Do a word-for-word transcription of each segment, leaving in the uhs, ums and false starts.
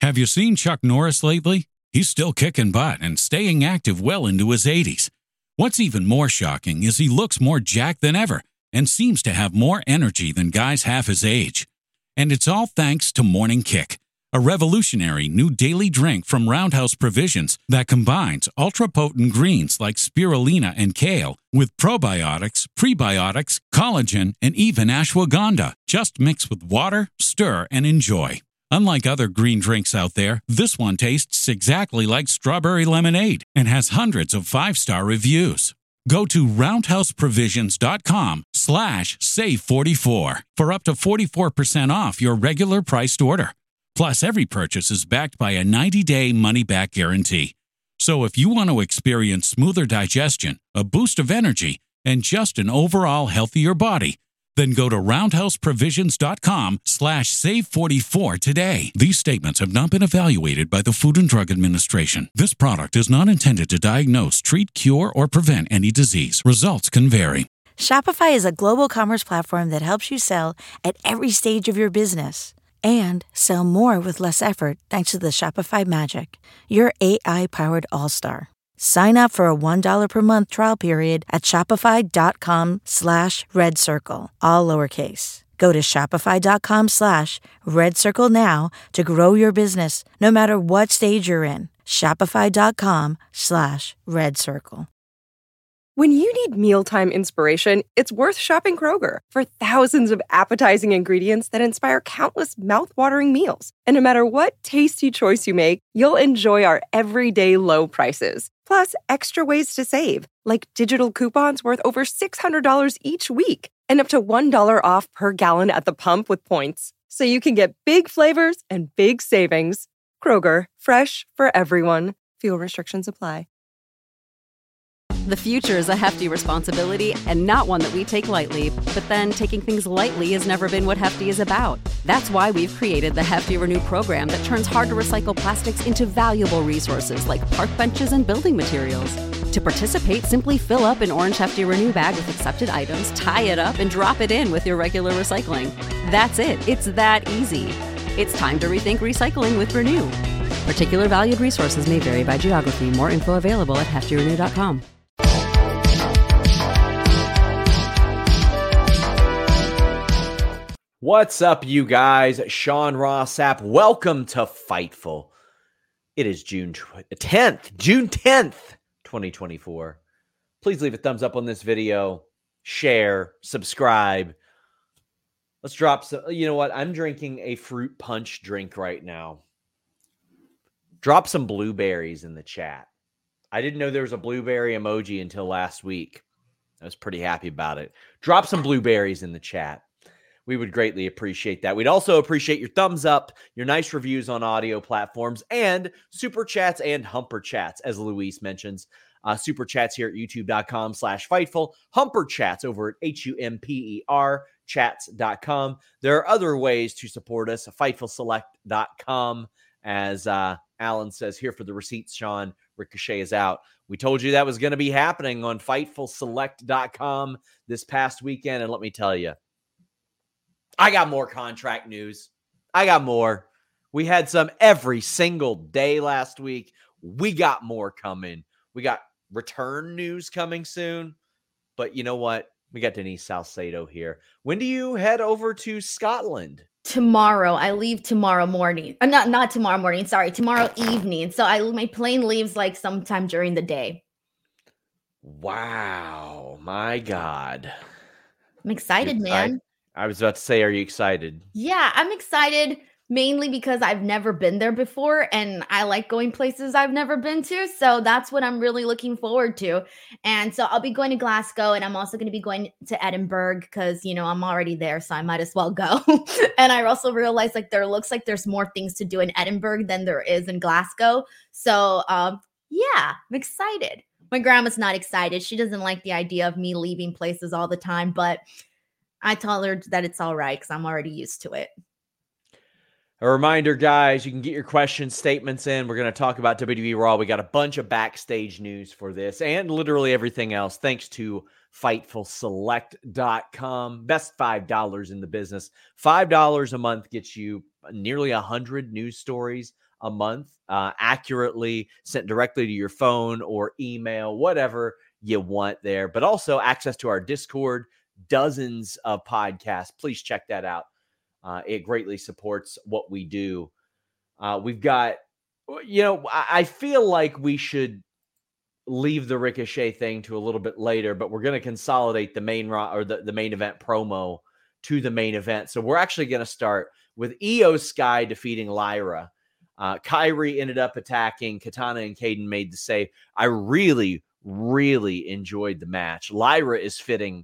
Have you seen Chuck Norris lately? He's still kicking butt and staying active well into his eighties. What's even more shocking is he looks more jacked than ever and seems to have more energy than guys half his age. And it's all thanks to Morning Kick, a revolutionary new daily drink from Roundhouse Provisions that combines ultra-potent greens like spirulina and kale with probiotics, prebiotics, collagen, and even ashwagandha. Just mix with water, stir, and enjoy. Unlike other green drinks out there, this one tastes exactly like strawberry lemonade and has hundreds of five-star reviews. Go to roundhouseprovisions.com slash save44 for up to forty-four percent off your regular priced order. Plus, every purchase is backed by a ninety-day money-back guarantee. So if you want to experience smoother digestion, a boost of energy, and just an overall healthier body, then go to roundhouseprovisions.com slash save44 today. These statements have not been evaluated by the Food and Drug Administration. This product is not intended to diagnose, treat, cure, or prevent any disease. Results can vary. Shopify is a global commerce platform that helps you sell at every stage of your business and sell more with less effort thanks to the Shopify Magic, your A I-powered all-star. Sign up for a one dollar per month trial period at shopify.com slash red circle, all lowercase. Go to shopify.com slash red circle now to grow your business no matter what stage you're in. Shopify.com slash red circle. When you need mealtime inspiration, it's worth shopping Kroger for thousands of appetizing ingredients that inspire countless mouthwatering meals. And no matter what tasty choice you make, you'll enjoy our everyday low prices. Plus, extra ways to save, like digital coupons worth over six hundred dollars each week and up to one dollar off per gallon at the pump with points. So you can get big flavors and big savings. Kroger, fresh for everyone. Fuel restrictions apply. The future is a hefty responsibility and not one that we take lightly. But then taking things lightly has never been what Hefty is about. That's why we've created the Hefty Renew program that turns hard-to-recycle plastics into valuable resources like park benches and building materials. To participate, simply fill up an orange Hefty Renew bag with accepted items, tie it up, and drop it in with your regular recycling. That's it. It's that easy. It's time to rethink recycling with Renew. Particular valued resources may vary by geography. More info available at hefty renew dot com. What's up, you guys? Sean Ross Sapp. Welcome to Fightful. It is June tenth, June tenth, twenty twenty-four. Please leave a thumbs up on this video, share, subscribe. Let's drop some. You know what? I'm drinking a fruit punch drink right now. Drop some blueberries in the chat. I didn't know there was a blueberry emoji until last week. I was pretty happy about it. Drop some blueberries in the chat. We would greatly appreciate that. We'd also appreciate your thumbs up, your nice reviews on audio platforms, and super chats and humper chats, as Luis mentions. Uh, super chats here at youtube.com slash Fightful. Humper chats over at H U M P E R chats dot com. There are other ways to support us, fightful select dot com. As uh, Alan says, here for the receipts, Sean. Ricochet is out. We told you that was going to be happening on fightful select dot com this past weekend, and let me tell you, I got more contract news. I got more. We had some every single day last week. We got more coming. We got return news coming soon. But you know what? We got Denise Salcedo here. When do you head over to Scotland? Tomorrow. I leave tomorrow morning. Uh, not not tomorrow morning. Sorry, tomorrow evening. So I my plane leaves like sometime during the day. Wow. My God. I'm excited, man. I was about to say, are you excited? Yeah, I'm excited mainly because I've never been there before and I like going places I've never been to. So that's what I'm really looking forward to. And so I'll be going to Glasgow and I'm also going to be going to Edinburgh because, you know, I'm already there. So I might as well go. And I also realized like there looks like there's more things to do in Edinburgh than there is in Glasgow. So um, yeah, I'm excited. My grandma's not excited. She doesn't like the idea of me leaving places all the time, but I tell her that it's all right because I'm already used to it. A reminder, guys, you can get your questions, statements in. We're going to talk about W W E Raw. We got a bunch of backstage news for this and literally everything else, thanks to fightful select dot com. Best five dollars in the business. five dollars a month gets you nearly one hundred news stories, a month, uh, accurately sent directly to your phone or email, whatever you want there. But also access to our Discord, dozens of podcasts. Please check that out. Uh, it greatly supports what we do. Uh, we've got, you know, I, I feel like we should leave the Ricochet thing to a little bit later, but we're going to consolidate the main ro- or the, the main event promo to the main event. So we're actually going to start with Io Sky defeating Lyra. Uh, Kairi ended up attacking. Katana and Kayden made the save. I really, really enjoyed the match. Lyra is fitting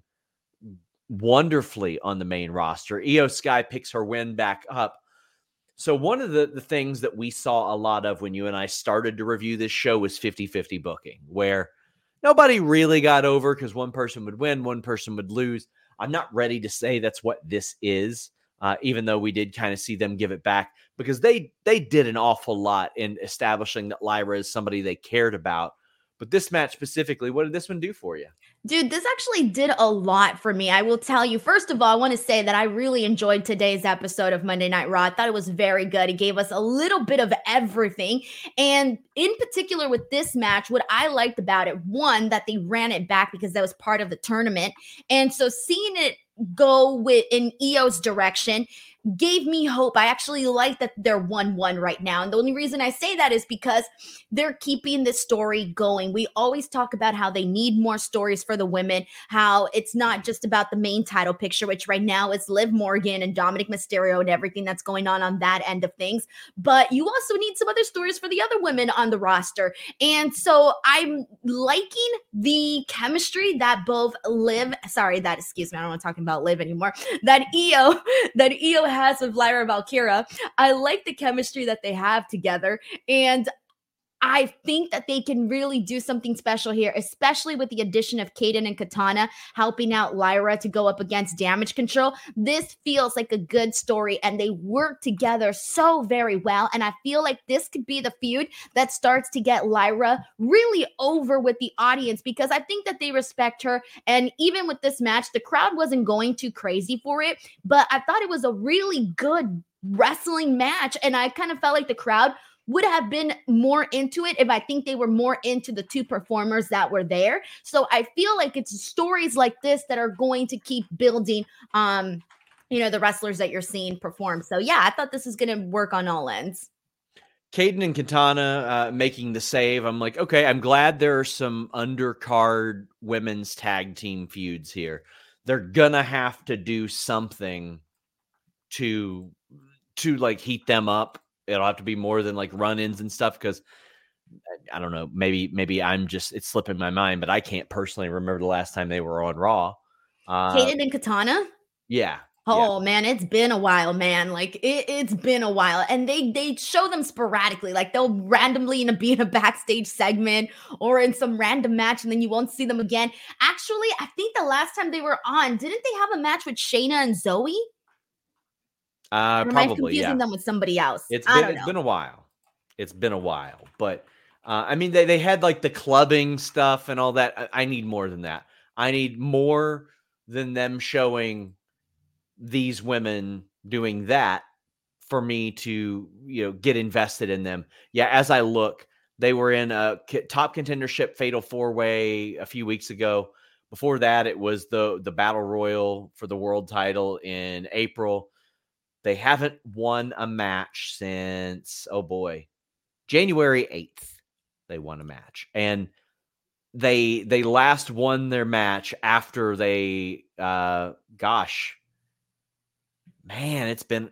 wonderfully on the main roster. Io Sky picks her win back up. So one of the, the things that we saw a lot of when you and I started to review this show was fifty-fifty booking, where nobody really got over because one person would win, one person would lose. I'm not ready to say that's what this is, uh, even though we did kind of see them give it back, because they they did an awful lot in establishing that Lyra is somebody they cared about. But this match specifically, what did this one do for you? Dude, this actually did a lot for me. I will tell you, first of all, I want to say that I really enjoyed today's episode of Monday Night Raw. I thought it was very good. It gave us a little bit of everything. And in particular with this match, what I liked about it, one, that they ran it back because that was part of the tournament. And so seeing it go with in Io's direction gave me hope. I actually like that they're one one right now. And the only reason I say that is because they're keeping this story going. We always talk about how they need more stories for the women, how it's not just about the main title picture, which right now is Liv Morgan and Dominic Mysterio and everything that's going on on that end of things. But you also need some other stories for the other women on the roster. And so I'm liking the chemistry that both Liv, sorry, that, excuse me, I don't want to talk about Liv anymore, that Io, that Io has with Lyra Valkyria. I like the chemistry that they have together, and I think that they can really do something special here, especially with the addition of Kayden and Katana helping out Lyra to go up against Damage Control. This feels like a good story, and they work together so very well. And I feel like this could be the feud that starts to get Lyra really over with the audience, because I think that they respect her. And even with this match, the crowd wasn't going too crazy for it, but I thought it was a really good wrestling match. And I kind of felt like the crowd would have been more into it if I think they were more into the two performers that were there. So I feel like it's stories like this that are going to keep building, um, you know, the wrestlers that you're seeing perform. So yeah, I thought this was going to work on all ends. Kayden and Katana uh, making the save. I'm like, okay, I'm glad there are some undercard women's tag team feuds here. They're gonna have to do something to, to like heat them up. It'll have to be more than like run-ins and stuff, because I don't know, maybe maybe I'm just, it's slipping my mind, but I can't personally remember the last time they were on Raw. Uh, Kayden and Katana? Yeah. Oh yeah. man, it's been a while, man. Like it, it's been a while, and they they show them sporadically. Like they'll randomly in a, be in a backstage segment or in some random match, and then you won't see them again. Actually, I think the last time they were on, didn't they have a match with Shayna and Zoe? Uh, or am probably, I confusing yeah. them with somebody else? It's I been don't it's know. been a while. It's been a while, but uh, I mean, they they had like the clubbing stuff and all that. I, I need more than that. I need more than them showing these women doing that for me to, you know, get invested in them. Yeah, as I look, they were in a top contendership fatal four way a few weeks ago. Before that, it was the the battle royal for the world title in April. They haven't won a match since, oh boy, January eighth. They won a match. And they they last won their match after they, uh, gosh, man, it's been,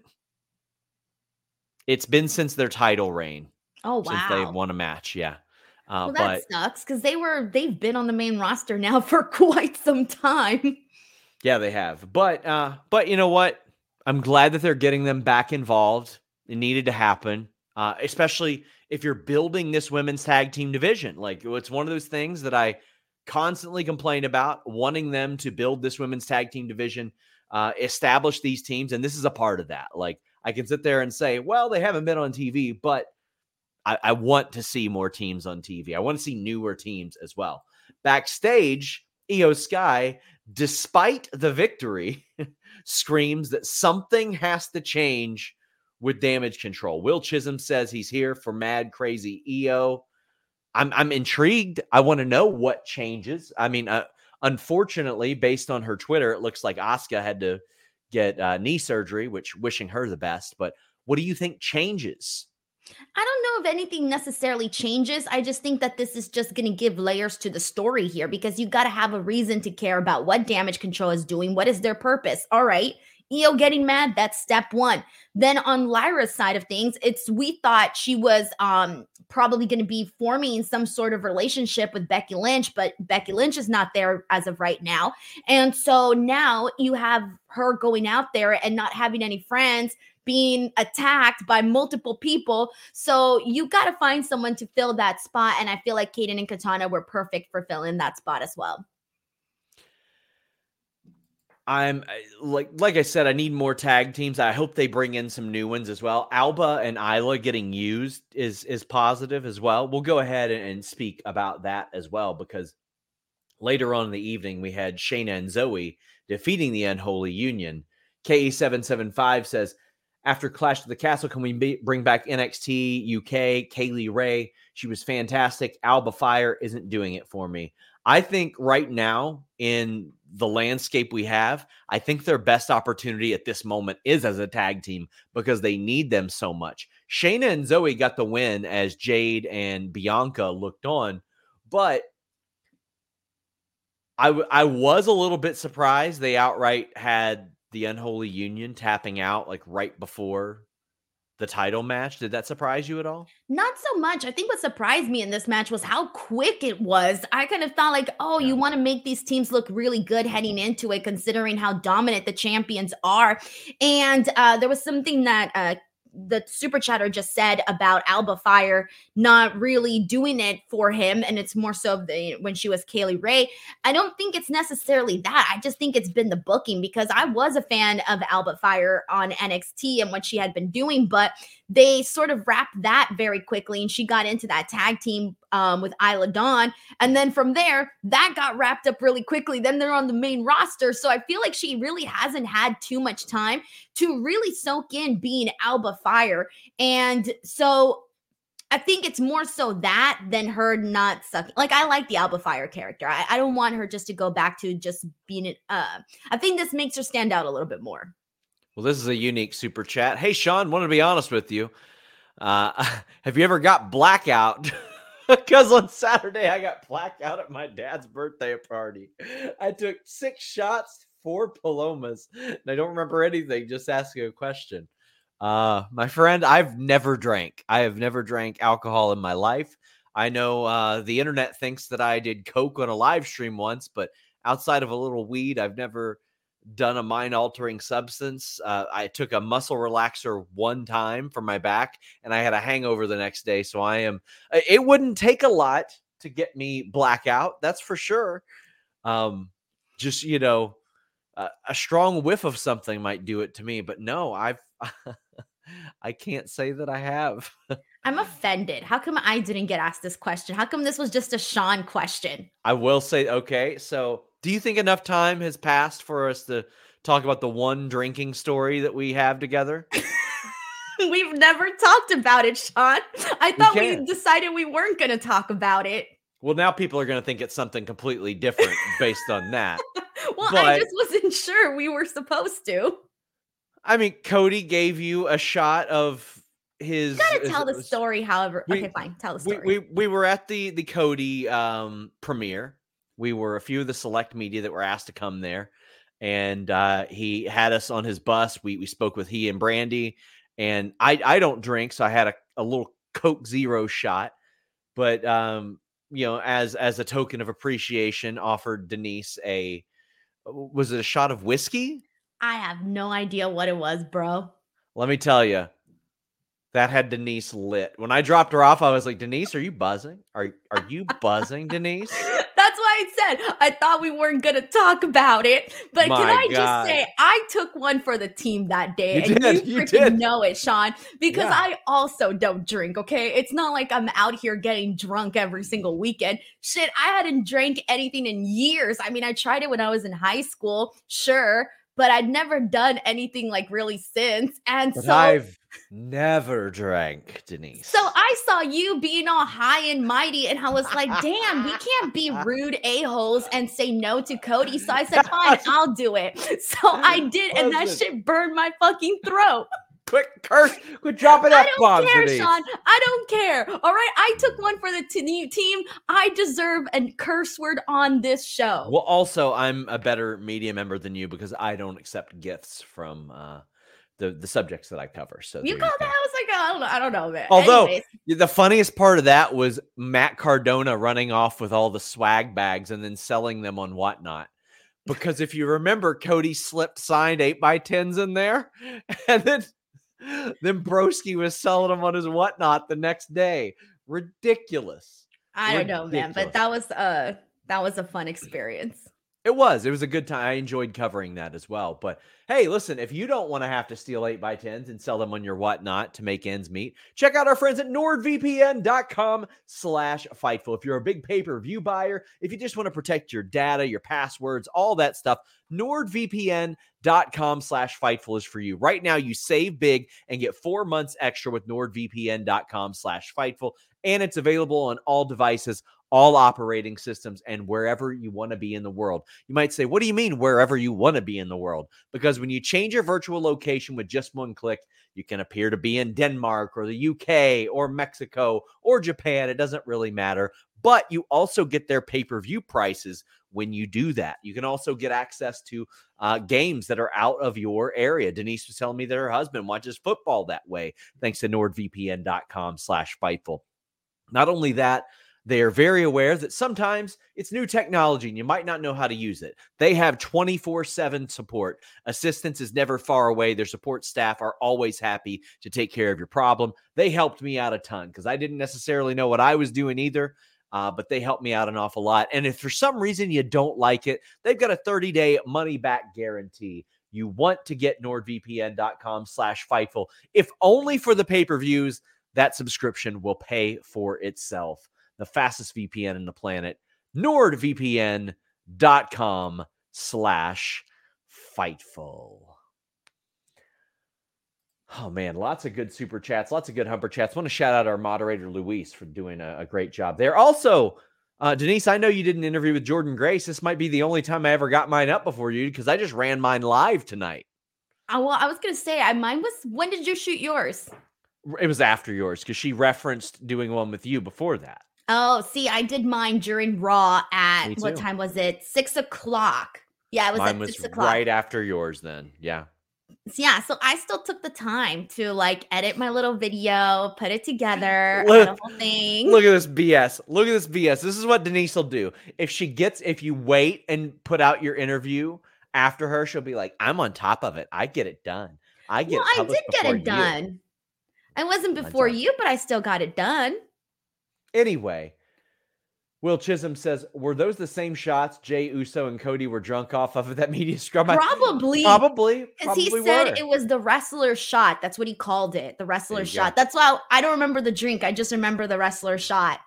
it's been since their title reign. Oh, wow. Since they've won a match, yeah. Uh, Well, that but sucks, because they were they've been on the main roster now for quite some time. yeah, they have. But uh, but you know what? I'm glad that they're getting them back involved. It needed to happen, uh, especially if you're building this women's tag team division. Like, it's one of those things that I constantly complain about, wanting them to build this women's tag team division, uh, establish these teams. And this is a part of that. Like, I can sit there and say, well, they haven't been on T V, but I, I want to see more teams on T V. I want to see newer teams as well. Backstage, Io Sky, despite the victory, screams that something has to change with Damage Control. Will Chisholm says he's here for Mad Crazy E O. I'm I'm intrigued. I want to know what changes. I mean, uh, unfortunately, based on her Twitter, it looks like Asuka had to get uh, knee surgery, which wishing her the best. But what do you think changes? I don't know if anything necessarily changes. I just think that this is just going to give layers to the story here, because you got to have a reason to care about what Damage Control is doing. What is their purpose? All right. E O getting mad, that's step one. Then on Lyra's side of things, it's we thought she was um probably going to be forming some sort of relationship with Becky Lynch, but Becky Lynch is not there as of right now. And so now you have her going out there and not having any friends, being attacked by multiple people. So you got to find someone to fill that spot. And I feel like Kayden and Katana were perfect for filling that spot as well. I'm like, like I said, I need more tag teams. I hope they bring in some new ones as well. Alba and Isla getting used is, is positive as well. We'll go ahead and, and speak about that as well, because later on in the evening, we had Shayna and Zoe defeating the Unholy Union. K E seven seven five says, after Clash of the Castle, can we be, bring back N X T U K, Kaylee Ray? She was fantastic. Alba Fire isn't doing it for me. I think right now in the landscape we have, I think their best opportunity at this moment is as a tag team, because they need them so much. Shayna and Zoe got the win as Jade and Bianca looked on, but I, w- I was a little bit surprised they outright had the Unholy Union tapping out like right before the title match. Did that surprise you at all? Not so much. I think what surprised me in this match was how quick it was. I kind of thought like, oh, yeah. You want to make these teams look really good heading into it, considering how dominant the champions are. And uh, there was something that uh, the super chatter just said about Alba Fire not really doing it for him. And it's more so the, when she was Kaylee Ray. I don't think it's necessarily that. I just think it's been the booking, because I was a fan of Alba Fire on N X T and what she had been doing, but they sort of wrapped that very quickly. And she got into that tag team um, with Isla Dawn. And then from there, that got wrapped up really quickly. Then they're on the main roster. So I feel like she really hasn't had too much time to really soak in being Alba Fire. And so I think it's more so that than her not sucking. Like, I like the Alba Fire character. I, I don't want her just to go back to just being it. Uh, I think this makes her stand out a little bit more. Well, this is a unique super chat. Hey, Sean, wanted to be honest with you. Uh, have you ever got blackout? Because on Saturday, I got blackout at my dad's birthday party. I took six shots, four Palomas, and I don't remember anything, just asking a question. Uh, my friend, I've never drank. I have never drank alcohol in my life. I know uh, the internet thinks that I did Coke on a live stream once, but outside of a little weed, I've never done a mind-altering substance. Uh, I took a muscle relaxer one time for my back, and I had a hangover the next day. So I am. It wouldn't take a lot to get me blackout. That's for sure. Um, just you know, uh, a strong whiff of something might do it to me. But no, I've. I can't say that I have. I'm offended. How come I didn't get asked this question? How come this was just a Sean question? I will say, okay, so do you think enough time has passed for us to talk about the one drinking story that we have together? We've never talked about it, Sean. I thought we, we decided we weren't going to talk about it. Well, now people are going to think it's something completely different based on that. Well, but, I just wasn't sure we were supposed to. I mean, Cody gave you a shot of his. You gotta tell the story, however. We, okay, fine. Tell the story. We, we we were at the the Cody um, premiere. We were a few of the select media that were asked to come there, and uh, he had us on his bus. We we spoke with he and Brandy, and I I don't drink, so I had a, a little Coke Zero shot, but um, you know, as as a token of appreciation, offered Denise a was it a shot of whiskey? I have no idea what it was, bro. Let me tell you, that had Denise lit. When I dropped her off, I was like, Denise, are you buzzing? Are, are you buzzing, Denise? That's why I said I thought we weren't going to talk about it. But My can I God. just say, I took one for the team that day. You and did, you you freaking did. know it, Sean, because Yeah. I also don't drink, okay? It's not like I'm out here getting drunk every single weekend. Shit, I hadn't drank anything in years. I mean, I tried it when I was in high school, sure, but I'd never done anything like really since. And But so I've Never drank, Denise. So I saw you being all high and mighty, and I was like, damn, we can't be rude a-holes and say no to Cody. So I said, fine, I'll do it. So I did, and that Listen. shit burned my fucking throat. Quick curse. Quit dropping I F don't bombs, care, Denise. Sean. I don't care. All right. I took one for the t- team. I deserve a curse word on this show. Well, also, I'm a better media member than you because I don't accept gifts from uh, the the subjects that I cover. So You there called go. that? I was like, I don't know. I don't know, man. Although Anyways. the funniest part of that was Matt Cardona running off with all the swag bags and then selling them on Whatnot. Because if you remember, Cody slipped signed eight by tens in there, and then then Broski was selling them on his Whatnot the next day. Ridiculous. I don't know, man, Ridiculous. but that was uh that was a fun experience. It was. It was a good time. I enjoyed covering that as well. But hey, listen, if you don't want to have to steal eight by tens and sell them on your Whatnot to make ends meet, check out our friends at nordvpn.com slash Fightful. If you're a big pay-per-view buyer, if you just want to protect your data, your passwords, all that stuff, nordvpn.com slash Fightful is for you. Right now, you save big and get four months extra with nordvpn.com slash Fightful. And it's available on all devices, all operating systems, and wherever you want to be in the world. You might say, what do you mean wherever you want to be in the world? Because when you change your virtual location with just one click, you can appear to be in Denmark or the U K or Mexico or Japan. It doesn't really matter. But you also get their pay-per-view prices when you do that. You can also get access to uh, games that are out of your area. Denise was telling me that her husband watches football that way, thanks to nordvpn.com slash Fightful. Not only that, they are very aware that sometimes it's new technology and you might not know how to use it. They have twenty-four seven support. Assistance is never far away. Their support staff are always happy to take care of your problem. They helped me out a ton because I didn't necessarily know what I was doing either, uh, but they helped me out an awful lot. And if for some reason you don't like it, they've got a thirty-day money-back guarantee. You want to get nordvpn.com slash Fightful. If only for the pay-per-views, that subscription will pay for itself. The fastest V P N in the planet, nordvpn.com slash Fightful. Oh, man, lots of good super chats, lots of good humper chats. I want to shout out our moderator, Luis, for doing a, a great job there. Also, uh, Denise, I know you did an interview with Jordan Grace. This might be the only time I ever got mine up before you because I just ran mine live tonight. Oh, well, I was going to say, I mine was, when did you shoot yours? It was after yours because she referenced doing one with you before that. Oh, see, I did mine during Raw at, Me what too. time was it? Six o'clock. Yeah, it was Mine at was six o'clock. right after yours then. Yeah. Yeah, so I still took the time to like edit my little video, put it together, Look- the whole thing. Look at this B S. Look at this B S. This is what Denise will do. If she gets, if you wait and put out your interview after her, she'll be like, I'm on top of it. I get it done. I get well, it I published did get before it you." done. I wasn't Mine's before on. you, but I still got it done. Anyway, Will Chisholm says, were those the same shots Jay Uso and Cody were drunk off of at that media scrum? I- Probably. Probably. Because he probably said were. it was the wrestler shot. That's what he called it. The wrestler you shot. go. That's why I don't remember the drink. I just remember the wrestler shot.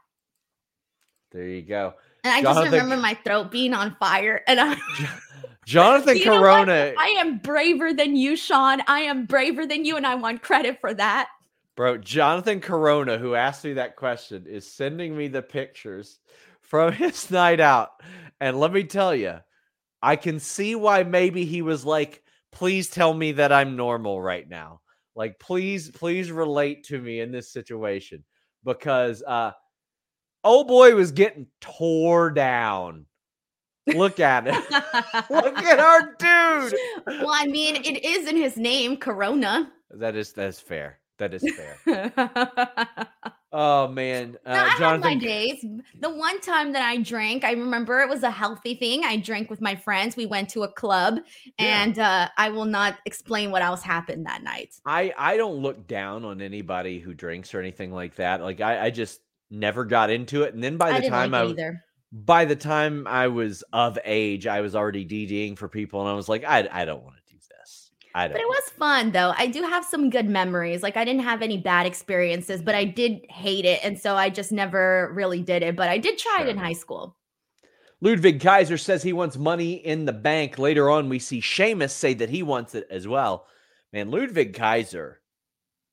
There you go. And I Jonathan- just remember my throat being on fire. And I Jonathan You know what? Corona. I am braver than you, Sean. I am braver than you, and I want credit for that. Bro, Jonathan Corona, who asked me that question, is sending me the pictures from his night out. And let me tell you, I can see why maybe he was like, please tell me that I'm normal right now. Like, please, please relate to me in this situation. Because uh old boy was getting tore down. Look at it. Look at our dude. Well, I mean, it is in his name, Corona. That is that's fair. That is fair. no, Oh man. Uh, I had my Jonathan days. The one time that I drank, I remember it was a healthy thing. I drank with my friends. We went to a club, Yeah. and uh, I will not explain what else happened that night. I, I don't look down on anybody who drinks or anything like that. Like I, I just never got into it. And then by I the didn't time like I it either. by the time I was of age, I was already DDing for people, and I was like, I I don't want to do this. I don't. But it was fun though. I do have some good memories. Like I didn't have any bad experiences, but I did hate it. And so I just never really did it. But I did try it in Sure. high school. Ludwig Kaiser says he wants money in the bank. Later on, we see Sheamus say that he wants it as well. Man, Ludwig Kaiser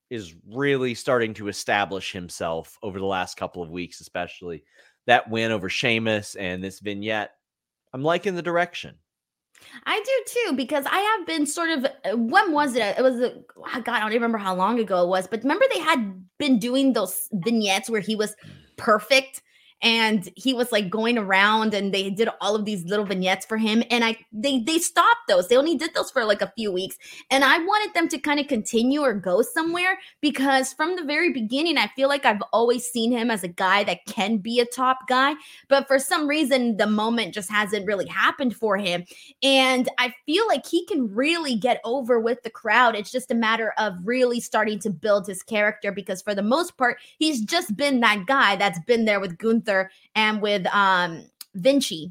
is really starting to establish himself over the last couple of weeks, especially that win over Sheamus and this vignette. I'm liking the direction. I do too, because I have been sort of, uh, when was it? It was, a, oh God, I don't even remember how long ago it was, but remember they had been doing those vignettes where he was perfect and he was like going around and they did all of these little vignettes for him. And I, they, they stopped those. They only did those for like a few weeks. And I wanted them to kind of continue or go somewhere, because from the very beginning, I feel like I've always seen him as a guy that can be a top guy, but for some reason, the moment just hasn't really happened for him. And I feel like he can really get over with the crowd. It's just a matter of really starting to build his character, because for the most part, he's just been that guy that's been there with Gunther and with um Vinci.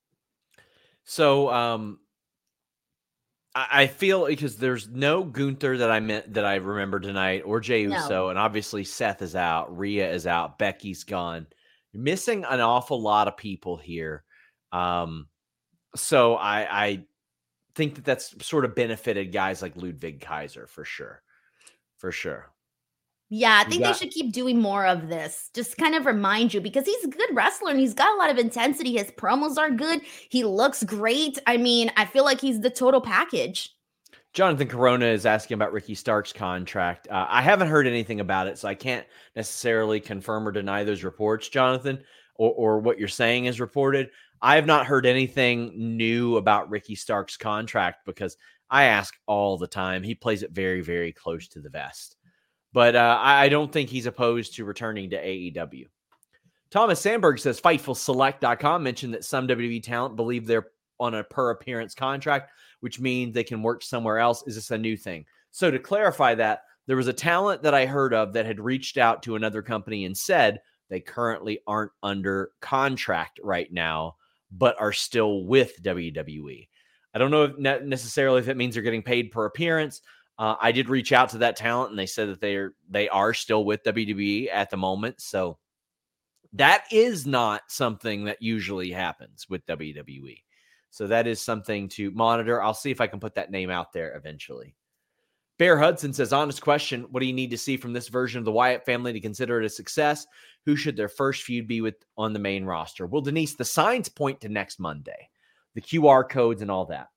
So um I, I feel, because there's no Gunther that I meant that I remember tonight, or Jey Uso, No. and obviously Seth is out, Rhea is out, Becky's gone. You're missing an awful lot of people here. Um so I I think that that's sort of benefited guys like Ludwig Kaiser for sure. For sure. Yeah, I You think got- they should keep doing more of this. Just kind of remind you, because he's a good wrestler and he's got a lot of intensity. His promos are good. He looks great. I mean, I feel like he's the total package. Jonathan Corona is asking about Ricky Stark's contract. Uh, I haven't heard anything about it, so I can't necessarily confirm or deny those reports, Jonathan, or, or what you're saying is reported. I have not heard anything new about Ricky Stark's contract, because I ask all the time. He plays it very, very close to the vest. But uh, I, I don't think he's opposed to returning to A E W. Thomas Sandberg says Fightful Select dot com mentioned that some W W E talent believe they're on a per appearance contract, which means they can work somewhere else. Is this a new thing? So to clarify that, there was a talent that I heard of that had reached out to another company and said they currently aren't under contract right now, but are still with W W E. I don't know if ne- necessarily if it means they're getting paid per appearance. Uh, I did reach out to that talent, and they said that they are they are still with W W E at the moment. So that is not something that usually happens with W W E. So that is something to monitor. I'll see if I can put that name out there eventually. Bear Hudson says, honest question, what do you need to see from this version of the Wyatt family to consider it a success? Who should their first feud be with on the main roster? Well, Denise, the signs point to next Monday, the Q R codes and all that.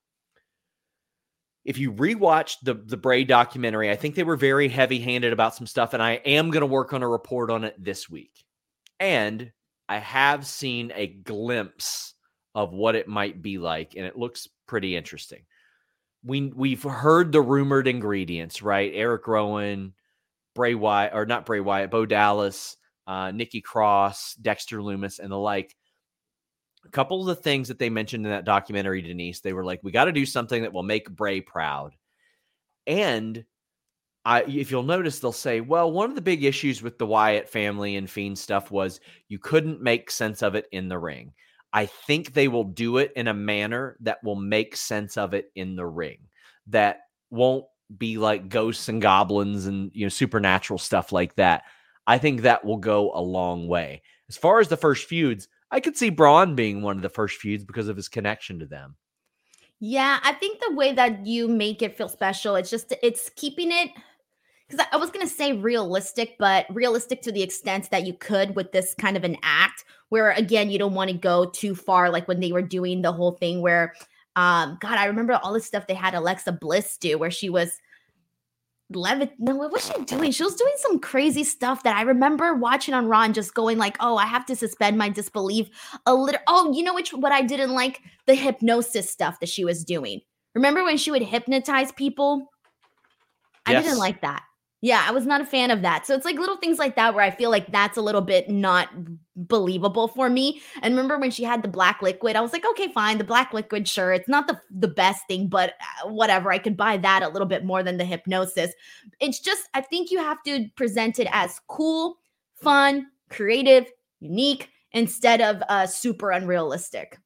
If you rewatch the, the Bray documentary, I think they were very heavy-handed about some stuff, and I am going to work on a report on it this week. And I have seen a glimpse of what it might be like, and it looks pretty interesting. We, we've heard the rumored ingredients, right? Eric Rowan, Bray Wyatt, or not Bray Wyatt, Bo Dallas, uh, Nikki Cross, Dexter Lumis, and the like. A couple of the things that they mentioned in that documentary, Denise, they were like, we got to do something that will make Bray proud. And I, if you'll notice, they'll say, well, one of the big issues with the Wyatt family and Fiend stuff was you couldn't make sense of it in the ring. I think they will do it in a manner that will make sense of it in the ring, that won't be like ghosts and goblins and, you know, supernatural stuff like that. I think that will go a long way. As far as the first feuds, I could see Braun being one of the first feuds because of his connection to them. Yeah, I think the way that you make it feel special, it's just, it's keeping it, because I was going to say realistic, but realistic to the extent that you could with this kind of an act where, again, you don't want to go too far, like when they were doing the whole thing where, um, God, I remember all the stuff they had Alexa Bliss do where she was Levit. No, what was she doing? She was doing some crazy stuff that I remember watching on Raw and just going like, oh, I have to suspend my disbelief a little. Oh, you know which what I didn't like? The hypnosis stuff that she was doing. Remember when she would hypnotize people? I Yes. didn't like that. Yeah, I was not a fan of that. So it's like little things like that where I feel like that's a little bit not believable for me. And remember when she had the black liquid, I was like, okay, fine. The black liquid, sure. It's not the, the best thing, but whatever. I could buy that a little bit more than the hypnosis. It's just, I think you have to present it as cool, fun, creative, unique, instead of uh, super unrealistic.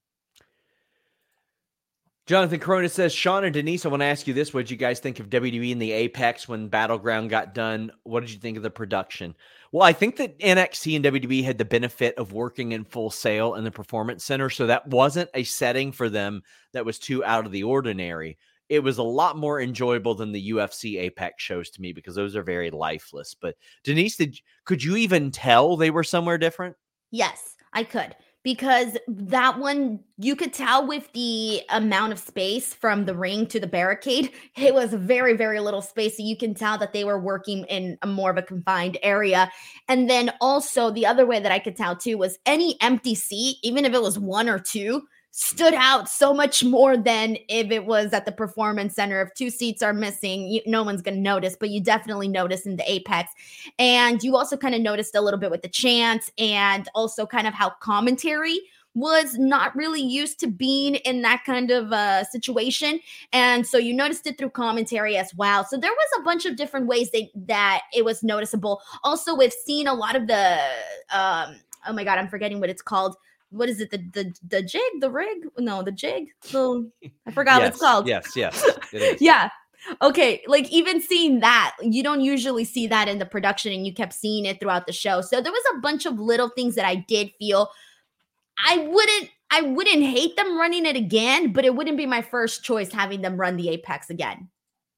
Jonathan Corona says, Sean and Denise, I want to ask you this. What did you guys think of W W E in the Apex when Battleground got done? What did you think of the production? Well, I think that N X T and W W E had the benefit of working in Full Sail in the Performance Center, so that wasn't a setting for them that was too out of the ordinary. it was a lot more enjoyable than the U F C Apex shows to me because those are very lifeless. But Denise, did could you even tell they were somewhere different? Yes, I could. Because that one, you could tell with the amount of space from the ring to the barricade, it was very, very little space. So you can tell that they were working in a more of a confined area. And then also the other way that I could tell too was any empty seat, even if it was one or two, stood out so much more than if it was at the Performance Center. If two seats are missing, you, no one's going to notice, but you definitely notice in the Apex. And you also kind of noticed a little bit with the chants and also kind of how commentary was not really used to being in that kind of uh, situation. And so you noticed it through commentary as well. So there was a bunch of different ways that, that it was noticeable. Also, we've seen a lot of the, um, oh my God, I'm forgetting what it's called. What is it? The the the jig, the rig? No, the jig. The, I forgot yes, what it's called. Yes, yes, it is. Yeah. Okay. Like even seeing that, you don't usually see that in the production, and you kept seeing it throughout the show. So there was a bunch of little things that I did feel. I wouldn't, I wouldn't hate them running it again, but it wouldn't be my first choice having them run the Apex again.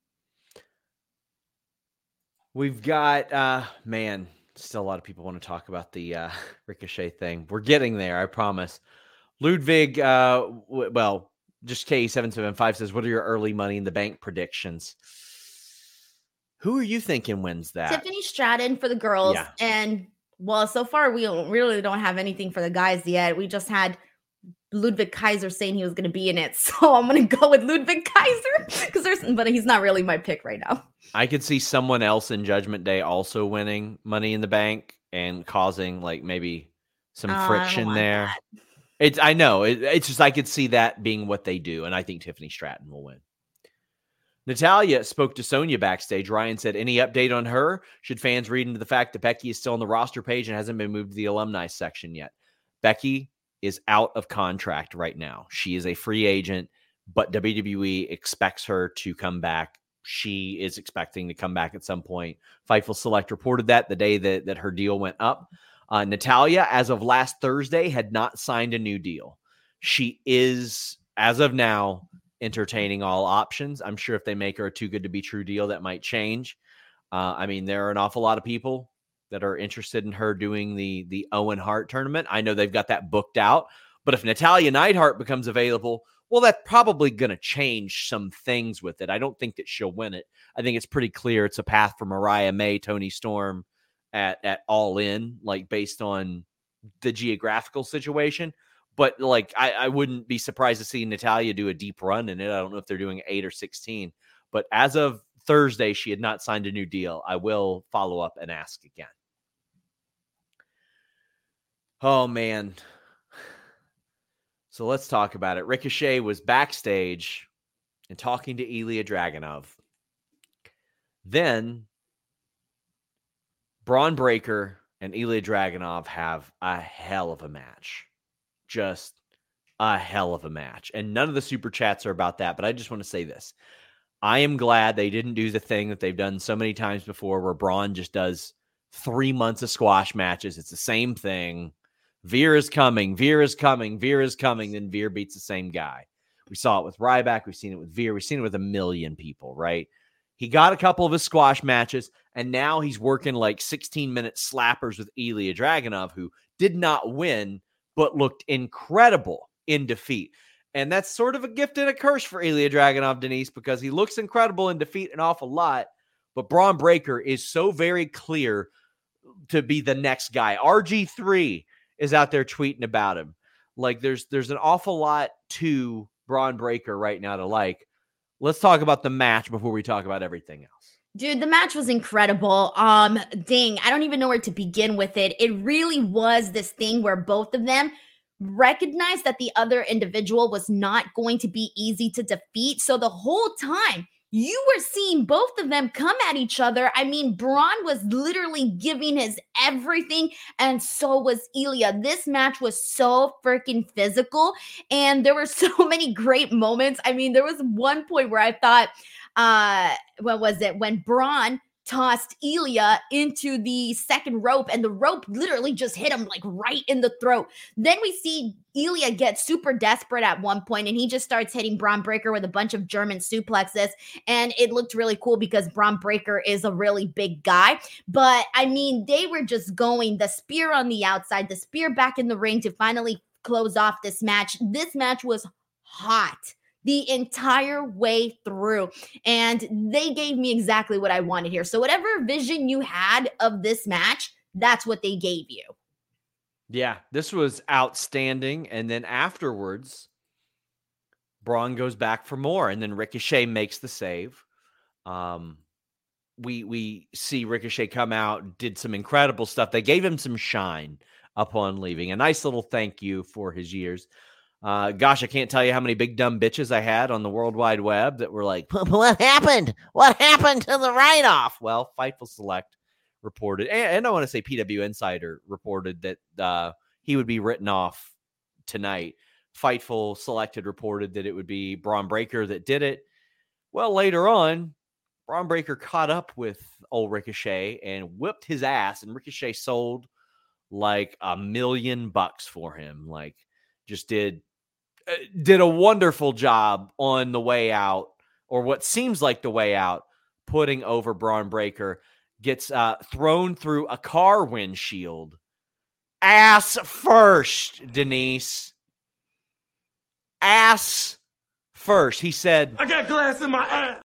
We've got uh man. Still a lot of people want to talk about the uh, Ricochet thing. We're getting there, I promise. Ludwig, uh, w- well, just K seven seven five says, what are your early Money in the Bank predictions? Who are you thinking wins that? Tiffany Stratton for the girls. Yeah. And, well, so far we don't, really don't have anything for the guys yet. We just had Ludwig Kaiser saying he was going to be in it. So I'm going to go with Ludwig Kaiser because there's, but he's not really my pick right now. I could see someone else in Judgment Day also winning Money in the Bank and causing like maybe some Oh, friction there. That. It's I know it, it's just I could see that being what they do, and I think Tiffany Stratton will win. Natalya spoke to Sonya backstage. Ryan said, "Any update on her? Should fans read into the fact that Becky is still on the roster page and hasn't been moved to the alumni section yet? Becky is out of contract right now. She is a free agent, but W W E expects her to come back. She is expecting to come back at some point. Fightful Select reported that the day that, that her deal went up. Uh, Natalya, as of last Thursday, had not signed a new deal. She is, as of now, entertaining all options. I'm sure if they make her a too good to be true deal, that might change. Uh, I mean, there are an awful lot of people that are interested in her doing the, the Owen Hart tournament. I know they've got that booked out, but if Natalya Neidhart becomes available, well, that's probably going to change some things with it. I don't think that she'll win it. I think it's pretty clear it's a path for Mariah May, Toni Storm at, at All In, like based on the geographical situation. But like, I, I wouldn't be surprised to see Natalya do a deep run in it. I don't know if they're doing eight or sixteen, but as of Thursday, she had not signed a new deal. I will follow up and ask again. Oh, man. So let's talk about it. Ricochet was backstage and talking to Ilya Dragunov. Then Braun Breaker and Ilya Dragunov have a hell of a match. Just a hell of a match. And none of the super chats are about that, but I just want to say this. I am glad they didn't do the thing that they've done so many times before where Braun just does three months of squash matches. It's the same thing. Veer is coming, Veer is coming, Veer is coming, then Veer beats the same guy. We saw it with Ryback. We've seen it with Veer. We've seen it with a million people, right? He got a couple of his squash matches, and now he's working like sixteen-minute slappers with Ilya Dragunov, who did not win, but looked incredible in defeat. And that's sort of a gift and a curse for Ilya Dragunov, Denise, because he looks incredible in defeat an awful lot, but Braun Breaker is so very clear to be the next guy. R G three is out there tweeting about him. Like there's there's an awful lot to Braun Breaker right now to like. Let's talk about the match before we talk about everything else. Dude, the match was incredible. Um, dang, I don't even know where to begin with it. It really was this thing where both of them recognized that the other individual was not going to be easy to defeat. So the whole time, you were seeing both of them come at each other. I mean, Braun was literally giving his everything, and so was Ilya. This match was so freaking physical, and there were so many great moments. I mean, there was one point where I thought, uh, what was it? When Braun tossed Ilya into the second rope, and the rope literally just hit him like right in the throat. Then we see Ilya get super desperate at one point, and he just starts hitting Bron Breakker with a bunch of German suplexes, and it looked really cool because Bron Breakker is a really big guy. But I mean, they were just going the spear on the outside, the spear back in the ring to finally close off this match. This match was hot the entire way through, and they gave me exactly what I wanted here. So whatever vision you had of this match, that's what they gave you. Yeah, this was outstanding. And then afterwards, Braun goes back for more, and then Ricochet makes the save. Um, we we see Ricochet come out, did some incredible stuff. They gave him some shine upon leaving. A nice little thank you for his years. Uh, gosh, I can't tell you how many big dumb bitches I had on the World Wide Web that were like, what happened? What happened to the write-off? Well, Fightful Select reported, and, and I want to say P W Insider reported that uh, he would be written off tonight. Fightful Selected reported that it would be Bron Breakker that did it. Well, later on, Bron Breakker caught up with old Ricochet and whipped his ass, and Ricochet sold like a million bucks for him. Like, just did uh, did a wonderful job on the way out, or what seems like the way out, putting over Bron Breakker. Gets uh, thrown through a car windshield. Ass first, Denise. Ass first. He said, I got glass in my ass.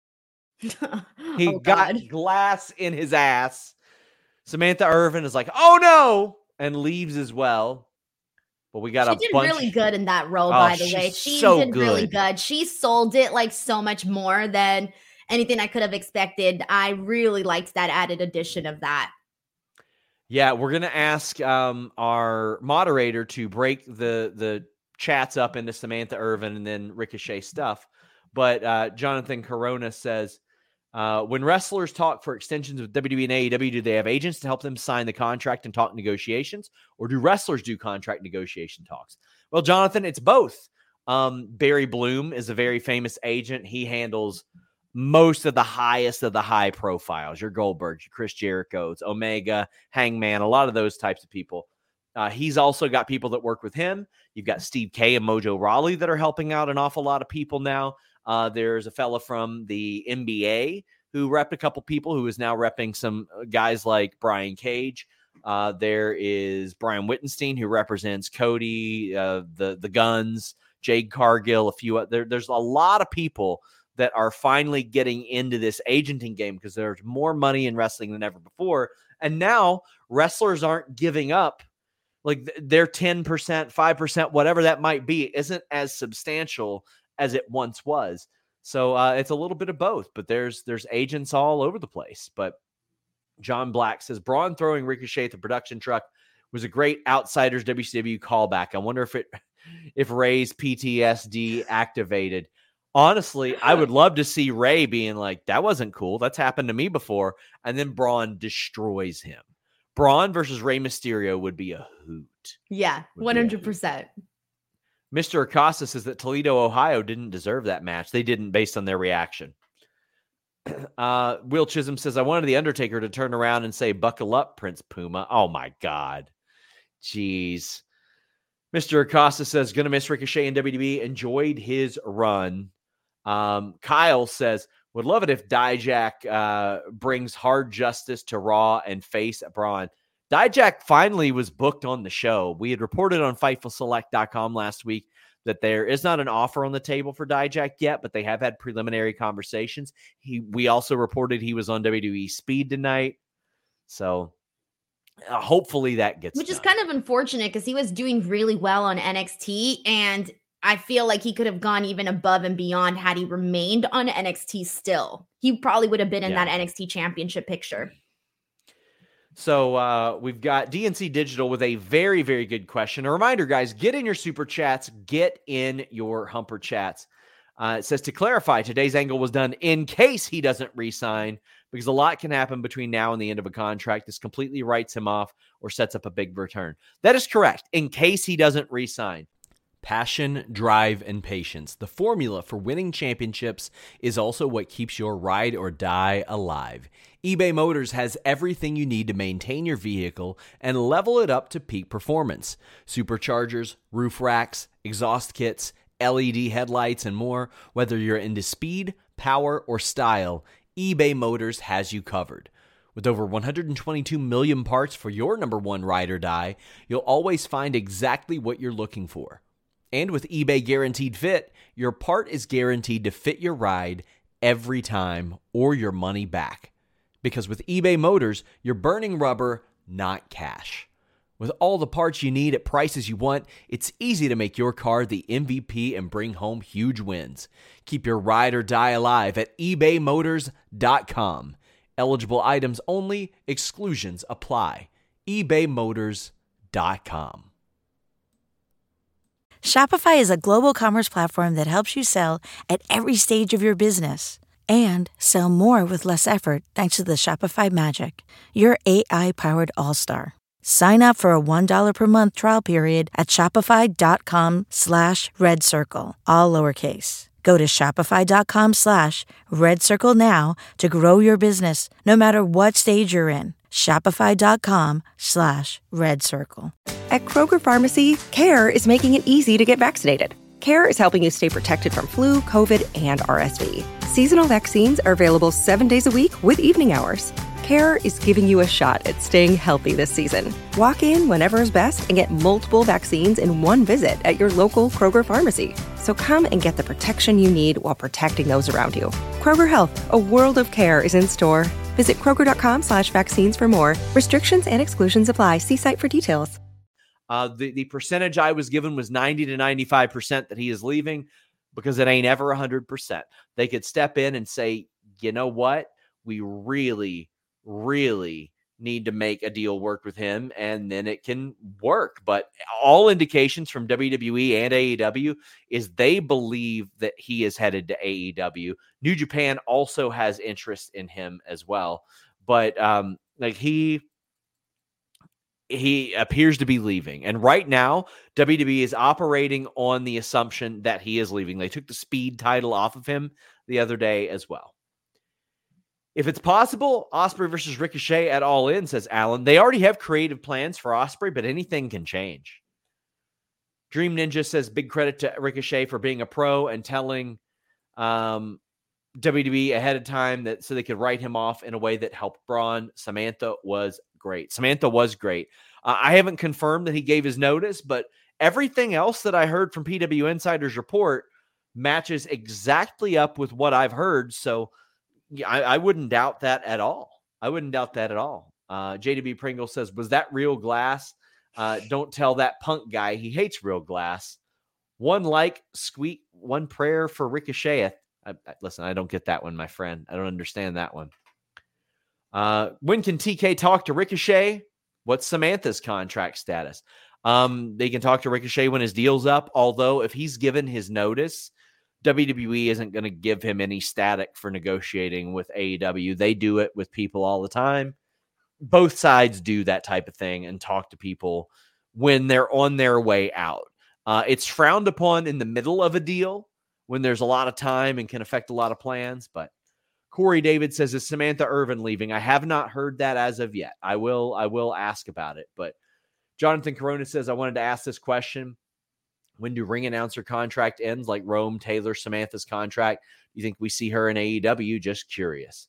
he oh, got God. glass in his ass. Samantha Irvin is like, oh no, and leaves as well. But we got she a did bunch. really good in that role, oh, by the way. She so did good. really good. She sold it like so much more than anything I could have expected. I really liked that added addition of that. Yeah, we're going to ask um, our moderator to break the the chats up into Samantha Irvin and then Ricochet stuff. But uh, Jonathan Corona says, uh, when wrestlers talk for extensions with W W E and A E W, do they have agents to help them sign the contract and talk negotiations? Or do wrestlers do contract negotiation talks? Well, Jonathan, it's both. Um, Barry Bloom is a very famous agent. He handles most of the highest of the high profiles, your Goldbergs, your Chris Jericho's, Omega, Hangman, a lot of those types of people. Uh, he's also got people that work with him. You've got Steve K and Mojo Rawley that are helping out an awful lot of people now. Uh, there's a fella from the N B A who repped a couple people who is now repping some guys like Brian Cage. Uh, there is Brian Wittenstein who represents Cody, uh, the, the Guns, Jade Cargill, a few. There, there's a lot of people that are finally getting into this agenting game because there's more money in wrestling than ever before. And now wrestlers aren't giving up. Like their ten percent, five percent, whatever that might be, isn't as substantial as it once was. So uh, it's a little bit of both, but there's there's agents all over the place. But John Black says, Braun throwing Ricochet at the production truck was a great Outsiders W C W callback. I wonder if it if Ray's P T S D activated. Honestly, I would love to see Ray being like, that wasn't cool. That's happened to me before. And then Braun destroys him. Braun versus Rey Mysterio would be a hoot. Yeah, one hundred percent. Mister Acosta says that Toledo, Ohio didn't deserve that match. They didn't based on their reaction. Uh, Will Chisholm says, I wanted The Undertaker to turn around and say, buckle up, Prince Puma. Oh, my God. Jeez. Mister Acosta says, going to miss Ricochet in W W E. Enjoyed his run. Um, Kyle says, would love it if Dijak uh, brings hard justice to Raw and face Braun. Dijak finally was booked on the show. We had reported on Fightful Select dot com last week that there is not an offer on the table for Dijak yet, but they have had preliminary conversations. He, we also reported he was on W W E Speed tonight. So uh, hopefully that gets Which done. is kind of unfortunate because he was doing really well on N X T, and I feel like he could have gone even above and beyond had he remained on N X T still. He probably would have been in yeah. that N X T championship picture. So uh, we've got D N C Digital with a very, very good question. A reminder, guys, get in your super chats. Get in your Humper chats. Uh, it says, to clarify, today's angle was done in case he doesn't re-sign, because a lot can happen between now and the end of a contract. This completely writes him off or sets up a big return. That is correct. In case he doesn't re-sign. Passion, drive, and patience. The formula for winning championships is also what keeps your ride or die alive. eBay Motors has everything you need to maintain your vehicle and level it up to peak performance. Superchargers, roof racks, exhaust kits, L E D headlights, and more. Whether you're into speed, power, or style, eBay Motors has you covered. With over one hundred twenty-two million parts for your number one ride or die, you'll always find exactly what you're looking for. And with eBay Guaranteed Fit, your part is guaranteed to fit your ride every time or your money back. Because with eBay Motors, you're burning rubber, not cash. With all the parts you need at prices you want, it's easy to make your car the M V P and bring home huge wins. Keep your ride or die alive at ebay motors dot com. Eligible items only, exclusions apply. ebay motors dot com. Shopify is a global commerce platform that helps you sell at every stage of your business and sell more with less effort thanks to the Shopify Magic, your A I-powered all-star. Sign up for a one dollar per month trial period at shopify.com slash red circle, all lowercase. Go to shopify.com slash red circle now to grow your business no matter what stage you're in. Shopify.com slash red circle. At Kroger Pharmacy, CARE is making it easy to get vaccinated. CARE is helping you stay protected from flu, COVID, and R S V. Seasonal vaccines are available seven days a week with evening hours. CARE is giving you a shot at staying healthy this season. Walk in whenever is best and get multiple vaccines in one visit at your local Kroger Pharmacy. So come and get the protection you need while protecting those around you. Kroger Health, a world of care is in store. Visit kroger.com slash vaccines for more. Restrictions and exclusions apply. See site for details. Uh, the, the percentage I was given was ninety to ninety-five percent that he is leaving, because it ain't ever one hundred percent. They could step in and say, you know what? We really, really need to make a deal work with him, and then it can work. But all indications from W W E and A E W is they believe that he is headed to A E W. New Japan also has interest in him as well. But um, like he... he appears to be leaving. And right now, W W E is operating on the assumption that he is leaving. They took the speed title off of him the other day as well. If it's possible, Ospreay versus Ricochet at All In, says Alan. They already have creative plans for Ospreay, but anything can change. Dream Ninja says big credit to Ricochet for being a pro and telling um, W W E ahead of time that so they could write him off in a way that helped Braun. Samantha was great. Samantha was great. Uh, I haven't confirmed that he gave his notice, but everything else that I heard from P W Insider's report matches exactly up with what I've heard. So yeah, I, I wouldn't doubt that at all. I wouldn't doubt that at all. Uh, J D B Pringle says, was that real glass? Uh, don't tell that punk guy. He hates real glass. One like, squeak, one prayer for Ricochet. I, I, listen, I don't get that one, my friend. I don't understand that one. Uh, when can T K talk to Ricochet? What's Samantha's contract status? Um, they can talk to Ricochet when his deal's up. Although if he's given his notice, W W E isn't going to give him any static for negotiating with A E W. They do it with people all the time. Both sides do that type of thing and talk to people when they're on their way out. Uh, it's frowned upon in the middle of a deal when there's a lot of time and can affect a lot of plans, but Corey David says, is Samantha Irvin leaving? I have not heard that as of yet. I will, I will ask about it. But Jonathan Corona says, I wanted to ask this question. When do ring announcer contract ends like Rome, Taylor, Samantha's contract? Do you think we see her in A E W? Just curious.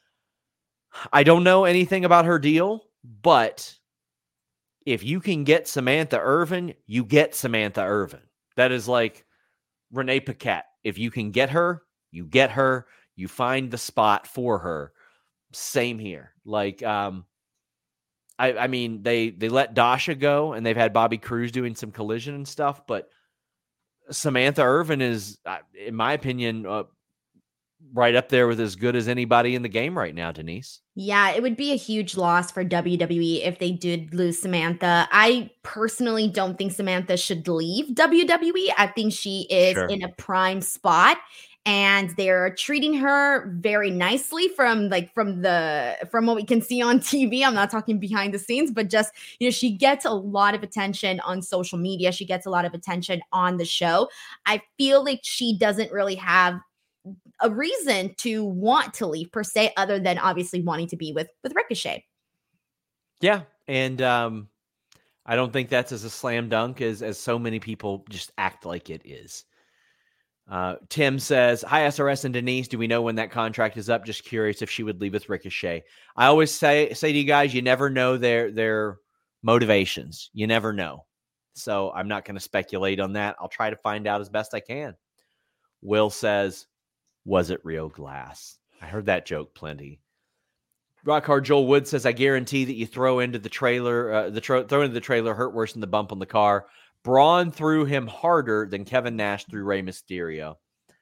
I don't know anything about her deal, but if you can get Samantha Irvin, you get Samantha Irvin. That is like Renee Paquette. If you can get her, you get her. You find the spot for her. Same here. Like, um, I, I mean, they they let Dasha go, and they've had Bobby Cruz doing some collision and stuff. But Samantha Irvin is, in my opinion, uh, right up there with as good as anybody in the game right now. Denise. Yeah, it would be a huge loss for W W E if they did lose Samantha. I personally don't think Samantha should leave W W E. I think she is sure. in a prime spot. And they're treating her very nicely from like from the from what we can see on T V. I'm not talking behind the scenes, but just, you know, she gets a lot of attention on social media. She gets a lot of attention on the show. I feel like she doesn't really have a reason to want to leave per se, other than obviously wanting to be with, with Ricochet. Yeah. And um, I don't think that's as a slam dunk as, as so many people just act like it is. Uh, Tim says, hi, S R S and Denise. Do we know when that contract is up? Just curious if she would leave with Ricochet. I always say, say to you guys, you never know their, their motivations. You never know. So I'm not going to speculate on that. I'll try to find out as best I can. Will says, was it real glass? I heard that joke plenty. Rock Hard Joel Wood says, I guarantee that you throw into the trailer, uh, the tro- throw into the trailer hurt worse than the bump on the car. Braun threw him harder than Kevin Nash threw Rey Mysterio.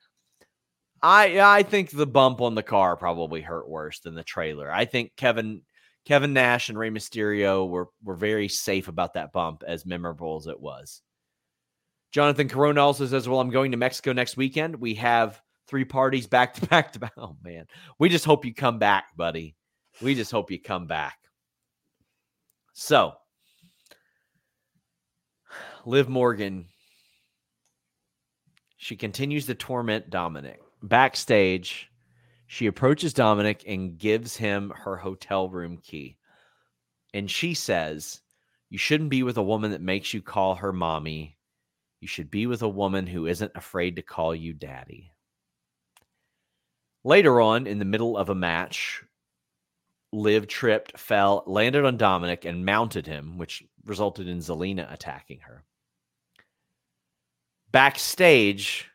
I I think the bump on the car probably hurt worse than the trailer. I think Kevin Kevin Nash and Rey Mysterio were were very safe about that bump, as memorable as it was. Jonathan Corona also says, well, I'm going to Mexico next weekend. We have three parties back to back to back. Oh, man. We just hope you come back, buddy. We just hope you come back. So, Liv Morgan, she continues to torment Dominic. Backstage, she approaches Dominic and gives him her hotel room key. And she says, you shouldn't be with a woman that makes you call her mommy. You should be with a woman who isn't afraid to call you daddy. Later on, in the middle of a match, Liv tripped, fell, landed on Dominic, and mounted him, which resulted in Zelina attacking her. Backstage,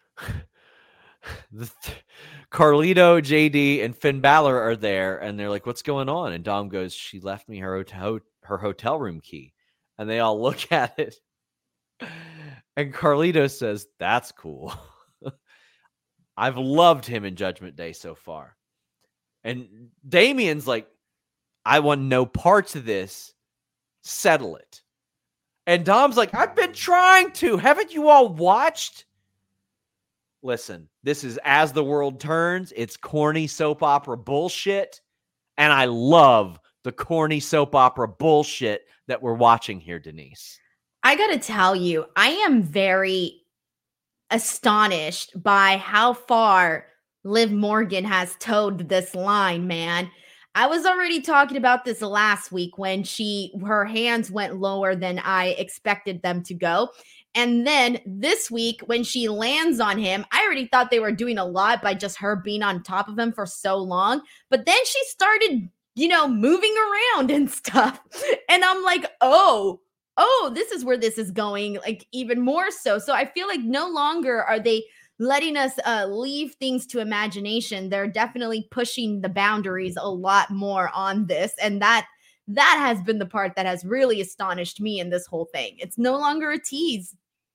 the th- Carlito, J D, and Finn Balor are there, and they're like, what's going on? And Dom goes, she left me her hotel, her hotel room key. And they all look at it. And Carlito says, that's cool. I've loved him in Judgment Day so far. And Damian's like, I want no parts of this. Settle it. And Dom's like, I've been trying to. Haven't you all watched? Listen, this is As the World Turns. It's corny soap opera bullshit. And I love the corny soap opera bullshit that we're watching here, Denise. I got to tell you, I am very astonished by how far Liv Morgan has towed this line, man. I was already talking about this last week when she her hands went lower than I expected them to go. And then this week when she lands on him, I already thought they were doing a lot by just her being on top of him for so long. But then she started, you know, moving around and stuff. And I'm like, oh, oh, this is where this is going, like even more so. So I feel like no longer are they letting us uh, leave things to imagination. They're definitely pushing the boundaries a lot more on this. And that that has been the part that has really astonished me in this whole thing. It's no longer a tease.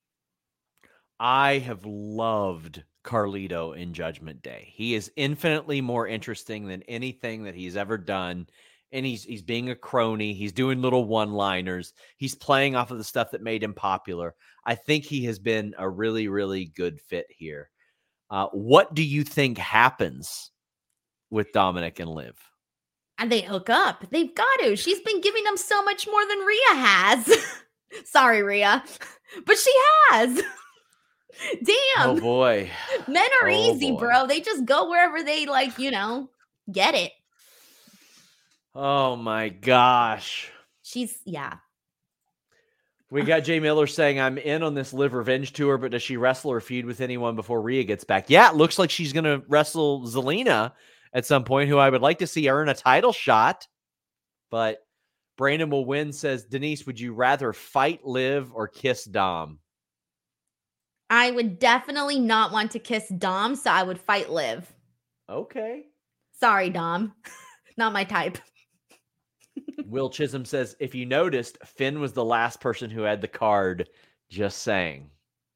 I have loved Carlito in Judgment Day. He is infinitely more interesting than anything that he's ever done. And he's he's being a crony. He's doing little one-liners. He's playing off of the stuff that made him popular. I think he has been a really, really good fit here. Uh, what do you think happens with Dominic and Liv? And they hook up. They've got to. She's been giving them so much more than Rhea has. Sorry, Rhea. But she has. Damn. Oh, boy. Men are oh, easy, boy. bro. They just go wherever they, like, you know, get it. Oh, my gosh. She's, yeah. We got Jay Miller saying, I'm in on this Liv Revenge tour, but does she wrestle or feud with anyone before Rhea gets back? Yeah, it looks like she's going to wrestle Zelina at some point, who I would like to see earn a title shot. But Brandon Will Win says, Denise, would you rather fight Liv or kiss Dom? I would definitely not want to kiss Dom, so I would fight Liv. Okay. Sorry, Dom. Not my type. Will Chisholm says, if you noticed, Finn was the last person who had the card. Just saying.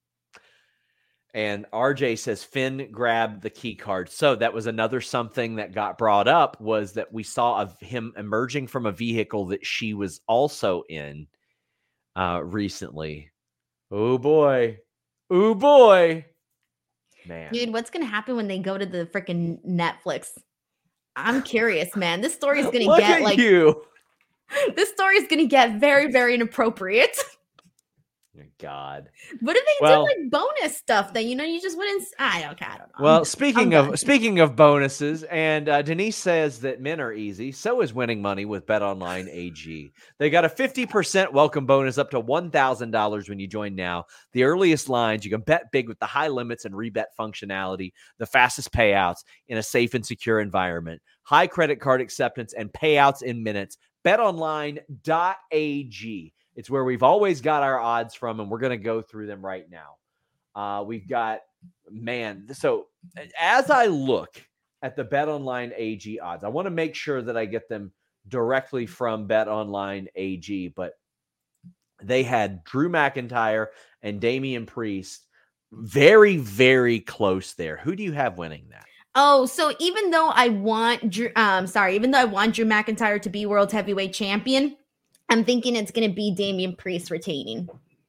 And R J says Finn grabbed the key card. So that was another something that got brought up, was that we saw of him emerging from a vehicle that she was also in uh, recently. Oh boy. Oh boy. Man. Dude, what's going to happen when they go to the freaking Netflix? I'm curious, man. This story is going to get like you. This story is going to get very, very inappropriate. God. What if they well, did like bonus stuff that, you know, you just wouldn't, I don't, I don't know. Well, I'm, speaking I'm of done. speaking of bonuses, and uh, Denise says that men are easy. So is winning money with BetOnline A G. They got a fifty percent welcome bonus up to one thousand dollars when you join now. The earliest lines, you can bet big with the high limits and rebet functionality, the fastest payouts in a safe and secure environment, high credit card acceptance, and payouts in minutes. bet online dot a g. It's where we've always got our odds from, and we're going to go through them right now. Uh, we've got, man, so as I look at the BetOnline A G odds, I want to make sure that I get them directly from BetOnline A G, but they had Drew McIntyre and Damian Priest very, very close there. Who do you have winning that? Oh, so even though I want Drew, um, sorry, even though I want Drew McIntyre to be world heavyweight champion, I'm thinking it's going to be Damian Priest retaining.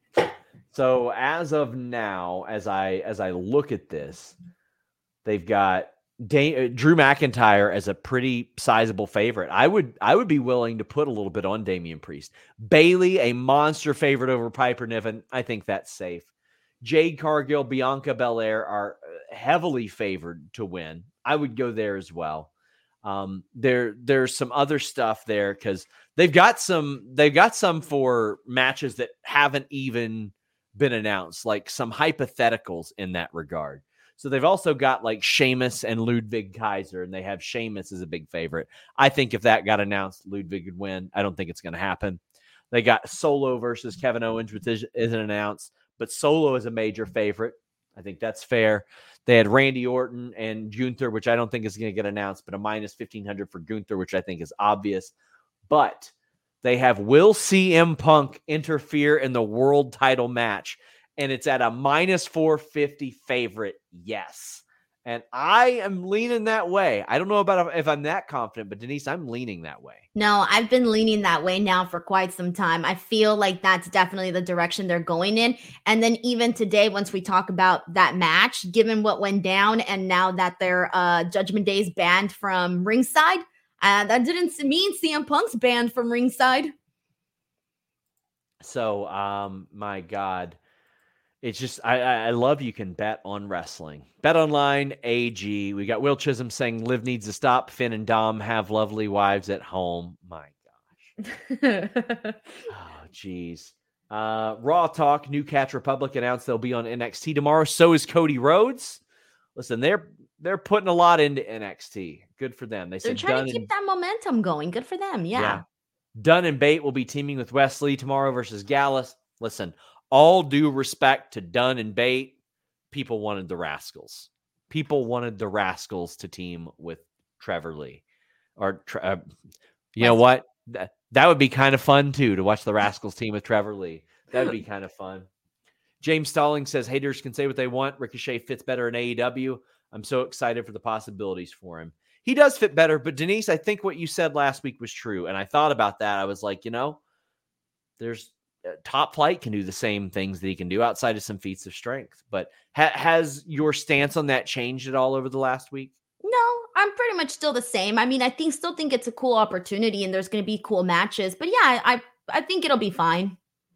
So as of now, as I as I look at this, they've got Da- Drew McIntyre as a pretty sizable favorite. I would I would be willing to put a little bit on Damian Priest. Bayley, a monster favorite over Piper Niven. I think that's safe. Jade Cargill, Bianca Belair are heavily favored to win. I would go there as well. Um, there there's some other stuff there because they've got some they've got some for matches that haven't even been announced, like some hypotheticals in that regard. So they've also got like Sheamus and Ludwig Kaiser, and they have Sheamus as a big favorite. I think if that got announced, Ludwig would win. I don't think it's going to happen. They got Solo versus Kevin Owens, which is, isn't announced, but Solo is a major favorite. I think that's fair. They had Randy Orton and Gunther, which I don't think is going to get announced, but a minus fifteen hundred for Gunther, which I think is obvious. But they have will C M Punk interfere in the world title match, and it's at a minus four fifty favorite. Yes. And I am leaning that way. I don't know about if I'm that confident, but Denise, I'm leaning that way. No, I've been leaning that way now for quite some time. I feel like that's definitely the direction they're going in. And then even today, once we talk about that match, given what went down, and now that their uh, Judgment Day is banned from ringside, uh, that didn't mean C M Punk's banned from ringside. So, um, my God. It's just, I, I love you can bet on wrestling. BetOnline A G. We got Will Chisholm saying Liv needs to stop. Finn and Dom have lovely wives at home. My gosh. Oh, geez. Uh, Raw Talk, New Catch Republic announced they'll be on N X T tomorrow. So is Cody Rhodes. Listen, they're they're putting a lot into N X T. Good for them. They They're said trying Dunn to keep and, that momentum going. Good for them. Yeah. yeah. Dunn and Bate will be teaming with Wesley tomorrow versus Gallus. Listen, all due respect to Dunn and Bate, people wanted the Rascals. People wanted the Rascals to team with Trevor Lee. Or, uh, you know what? That, that would be kind of fun, too, to watch the Rascals team with Trevor Lee. That would be kind of fun. James Stalling says, haters can say what they want. Ricochet fits better in A E W. I'm so excited for the possibilities for him. He does fit better, but Denise, I think what you said last week was true. And I thought about that. I was like, you know, there's uh, Top Flight can do the same things that he can do outside of some feats of strength. But ha- has your stance on that changed at all over the last week? No, I'm pretty much still the same. I mean, I think still think it's a cool opportunity and there's going to be cool matches. But yeah, I I think it'll be fine.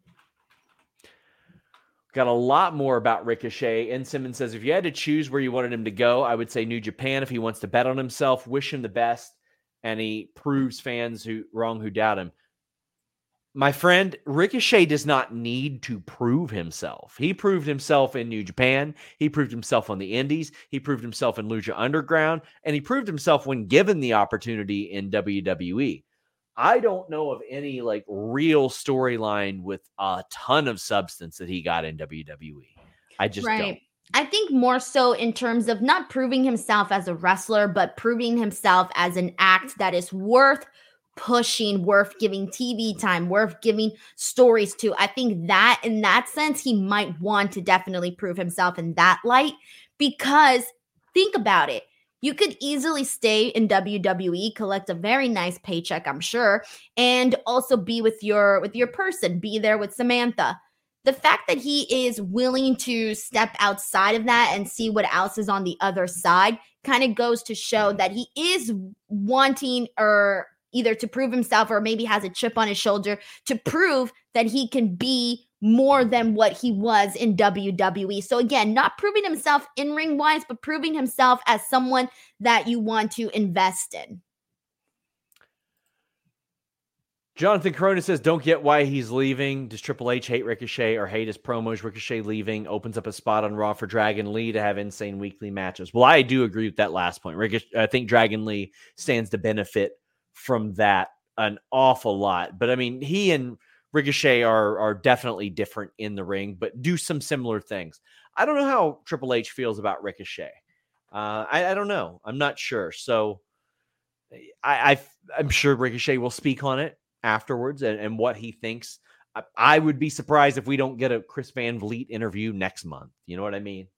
Got a lot more about Ricochet. And Simmons says, if you had to choose where you wanted him to go, I would say New Japan. If he wants to bet on himself, wish him the best. And he proves fans who wrong who doubt him. My friend, Ricochet does not need to prove himself. He proved himself in New Japan. He proved himself on the Indies. He proved himself in Lucha Underground. And he proved himself when given the opportunity in W W E. I don't know of any like real storyline with a ton of substance that he got in W W E. I just right. don't. I think more so in terms of not proving himself as a wrestler, but proving himself as an act that is worth pushing, worth giving T V time, worth giving stories to. I think that in that sense, he might want to definitely prove himself in that light, because think about it. You could easily stay in W W E, collect a very nice paycheck, I'm sure, and also be with your with your person, be there with Samantha. The fact that he is willing to step outside of that and see what else is on the other side kind of goes to show that he is wanting or either to prove himself or maybe has a chip on his shoulder to prove that he can be more than what he was in W W E. So again, not proving himself in-ring wise, but proving himself as someone that you want to invest in. Jonathan Corona says, don't get why he's leaving. Does Triple H hate Ricochet or hate his promos? Ricochet leaving opens up a spot on Raw for Dragon Lee to have insane weekly matches. Well, I do agree with that last point. Ricochet, I think Dragon Lee stands to benefit from that an awful lot. But I mean, he and Ricochet are, are definitely different in the ring, but do some similar things. I don't know how Triple H feels about Ricochet. Uh, I, I don't know. I'm not sure. So I, I, I'm sure Ricochet will speak on it afterwards and, and what he thinks. I, I would be surprised if we don't get a Chris Van Vliet interview next month. You know what I mean?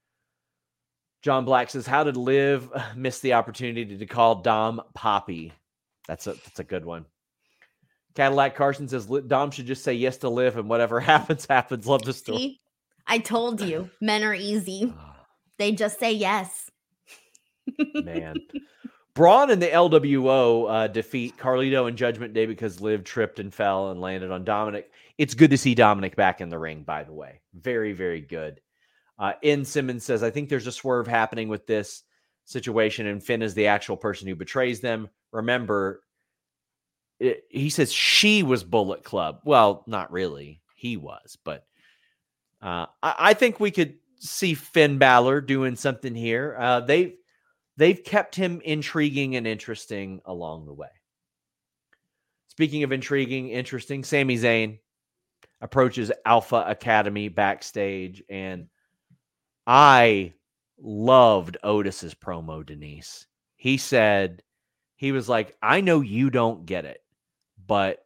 John Black says, how did Liv miss the opportunity to call Dom Poppy? That's a, that's a good one. Cadillac Carson says, Dom should just say yes to Liv and whatever happens, happens. Love the story. See? I told you, men are easy. They just say yes. Man. Braun and the L W O uh, defeat Carlito and Judgment Day because Liv tripped and fell and landed on Dominic. It's good to see Dominic back in the ring, by the way. Very, very good. Uh, N. Simmons says, I think there's a swerve happening with this situation, and Finn is the actual person who betrays them. Remember, it, he says she was Bullet Club. Well, not really. He was, but uh, I, I think we could see Finn Balor doing something here. Uh, they They've kept him intriguing and interesting along the way. Speaking of intriguing, interesting, Sami Zayn approaches Alpha Academy backstage, and I loved Otis's promo, Denise. He said, he was like, I know you don't get it, but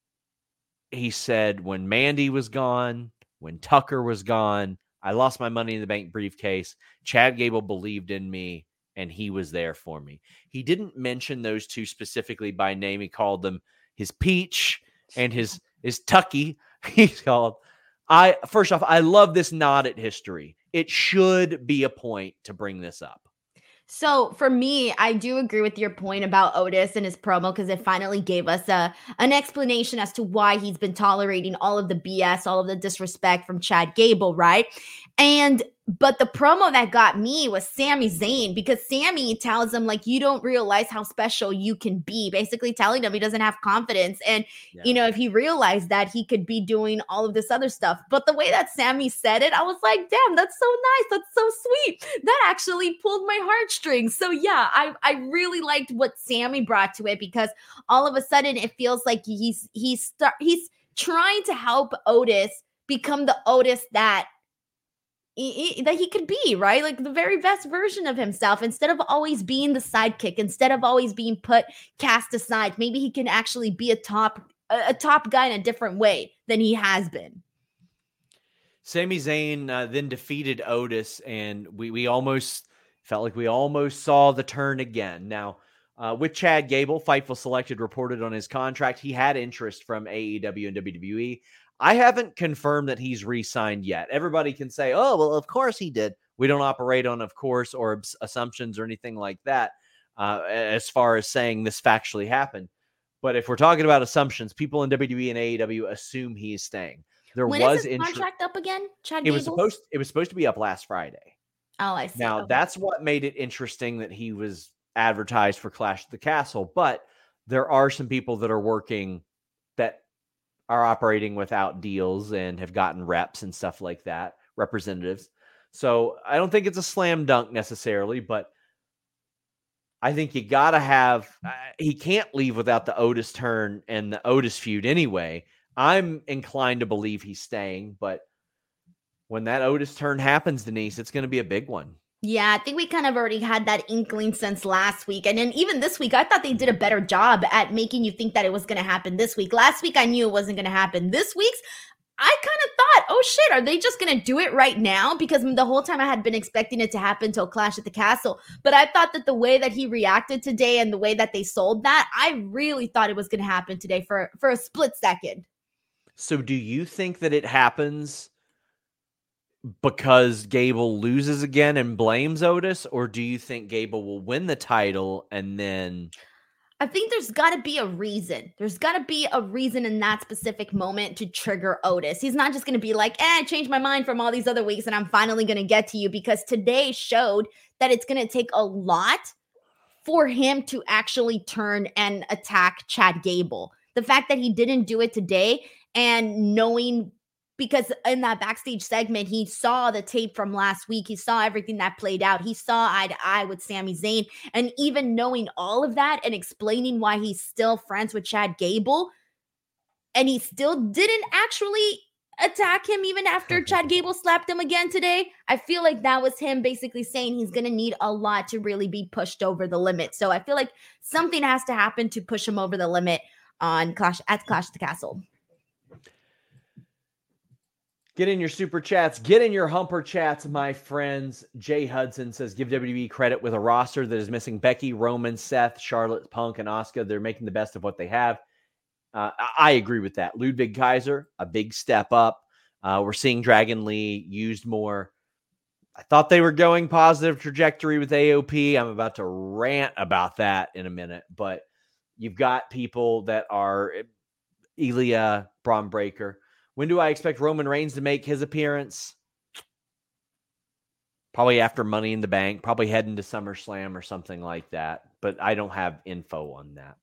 he said, when Mandy was gone, when Tucker was gone, I lost my Money in the Bank briefcase. Chad Gable believed in me, and he was there for me. He didn't mention those two specifically by name. He called them his Peach and his, his Tucky. He's called, I, first off, I love this nod at history. It should be a point to bring this up. So for me, I do agree with your point about Otis and his promo, because it finally gave us a, an explanation as to why he's been tolerating all of the B S, all of the disrespect from Chad Gable, right? And but the promo that got me was Sami Zayn, because Sami tells him, like, you don't realize how special you can be, basically telling him he doesn't have confidence. And, yeah. you know, if he realized that, he could be doing all of this other stuff. But the way that Sami said it, I was like, damn, that's so nice. That's so sweet. That actually pulled my heartstrings. So yeah, I, I really liked what Sami brought to it, because all of a sudden it feels like he's, he's, start, he's trying to help Otis become the Otis that He, that he could be, right? Like the very best version of himself, instead of always being the sidekick, instead of always being put, cast aside. Maybe he can actually be a top, a, a top guy in a different way than he has been. Sami Zayn uh, then defeated Otis, and we, we almost felt like we almost saw the turn again. Now, uh, with Chad Gable, Fightful Selected reported on his contract. He had interest from A E W and W W E. I haven't confirmed that he's re-signed yet. Everybody can say, oh, well, of course he did. We don't operate on of course or assumptions or anything like that uh, as far as saying this factually happened. But if we're talking about assumptions, people in W W E and A E W assume he is staying. There when was is his intri- contract up again? Chad it Gable's? was supposed it was supposed to be up last Friday. Oh, I see. Now, okay. That's what made it interesting that he was advertised for Clash at the Castle. But there are some people that are working that are operating without deals and have gotten reps and stuff like that, representatives. So I don't think it's a slam dunk necessarily, but I think you got to have, uh, he can't leave without the Otis turn and the Otis feud anyway. I'm inclined to believe he's staying, but when that Otis turn happens, Denise, it's going to be a big one. Yeah, I think we kind of already had that inkling since last week. And then even this week, I thought they did a better job at making you think that it was going to happen this week. Last week, I knew it wasn't going to happen. This week's, I kind of thought, oh shit, are they just going to do it right now? Because the whole time I had been expecting it to happen till Clash at the Castle. But I thought that the way that he reacted today and the way that they sold that, I really thought it was going to happen today for, for a split second. So do you think that it happens because Gable loses again and blames Otis, or do you think Gable will win the title and then I think there's got to be a reason. There's got to be a reason in that specific moment to trigger Otis. He's not just going to be like, eh, I changed my mind from all these other weeks and I'm finally going to get to you, because today showed that it's going to take a lot for him to actually turn and attack Chad Gable. The fact that he didn't do it today, and knowing, because in that backstage segment, he saw the tape from last week. He saw everything that played out. He saw eye to eye with Sami Zayn. And even knowing all of that and explaining why he's still friends with Chad Gable, and he still didn't actually attack him even after Chad Gable slapped him again today, I feel like that was him basically saying he's going to need a lot to really be pushed over the limit. So I feel like something has to happen to push him over the limit on Clash at Clash at the Castle. Get in your super chats. Get in your humper chats, my friends. Jay Hudson says, give W W E credit with a roster that is missing Becky, Roman, Seth, Charlotte, Punk, and Asuka. They're making the best of what they have. Uh, I agree with that. Ludwig Kaiser, a big step up. Uh, we're seeing Dragon Lee used more. I thought they were going positive trajectory with A O P. I'm about to rant about that in a minute. But you've got people that are Ilya, Braun Breaker. When do I expect Roman Reigns to make his appearance? Probably after Money in the Bank, probably heading to SummerSlam or something like that. But I don't have info on that.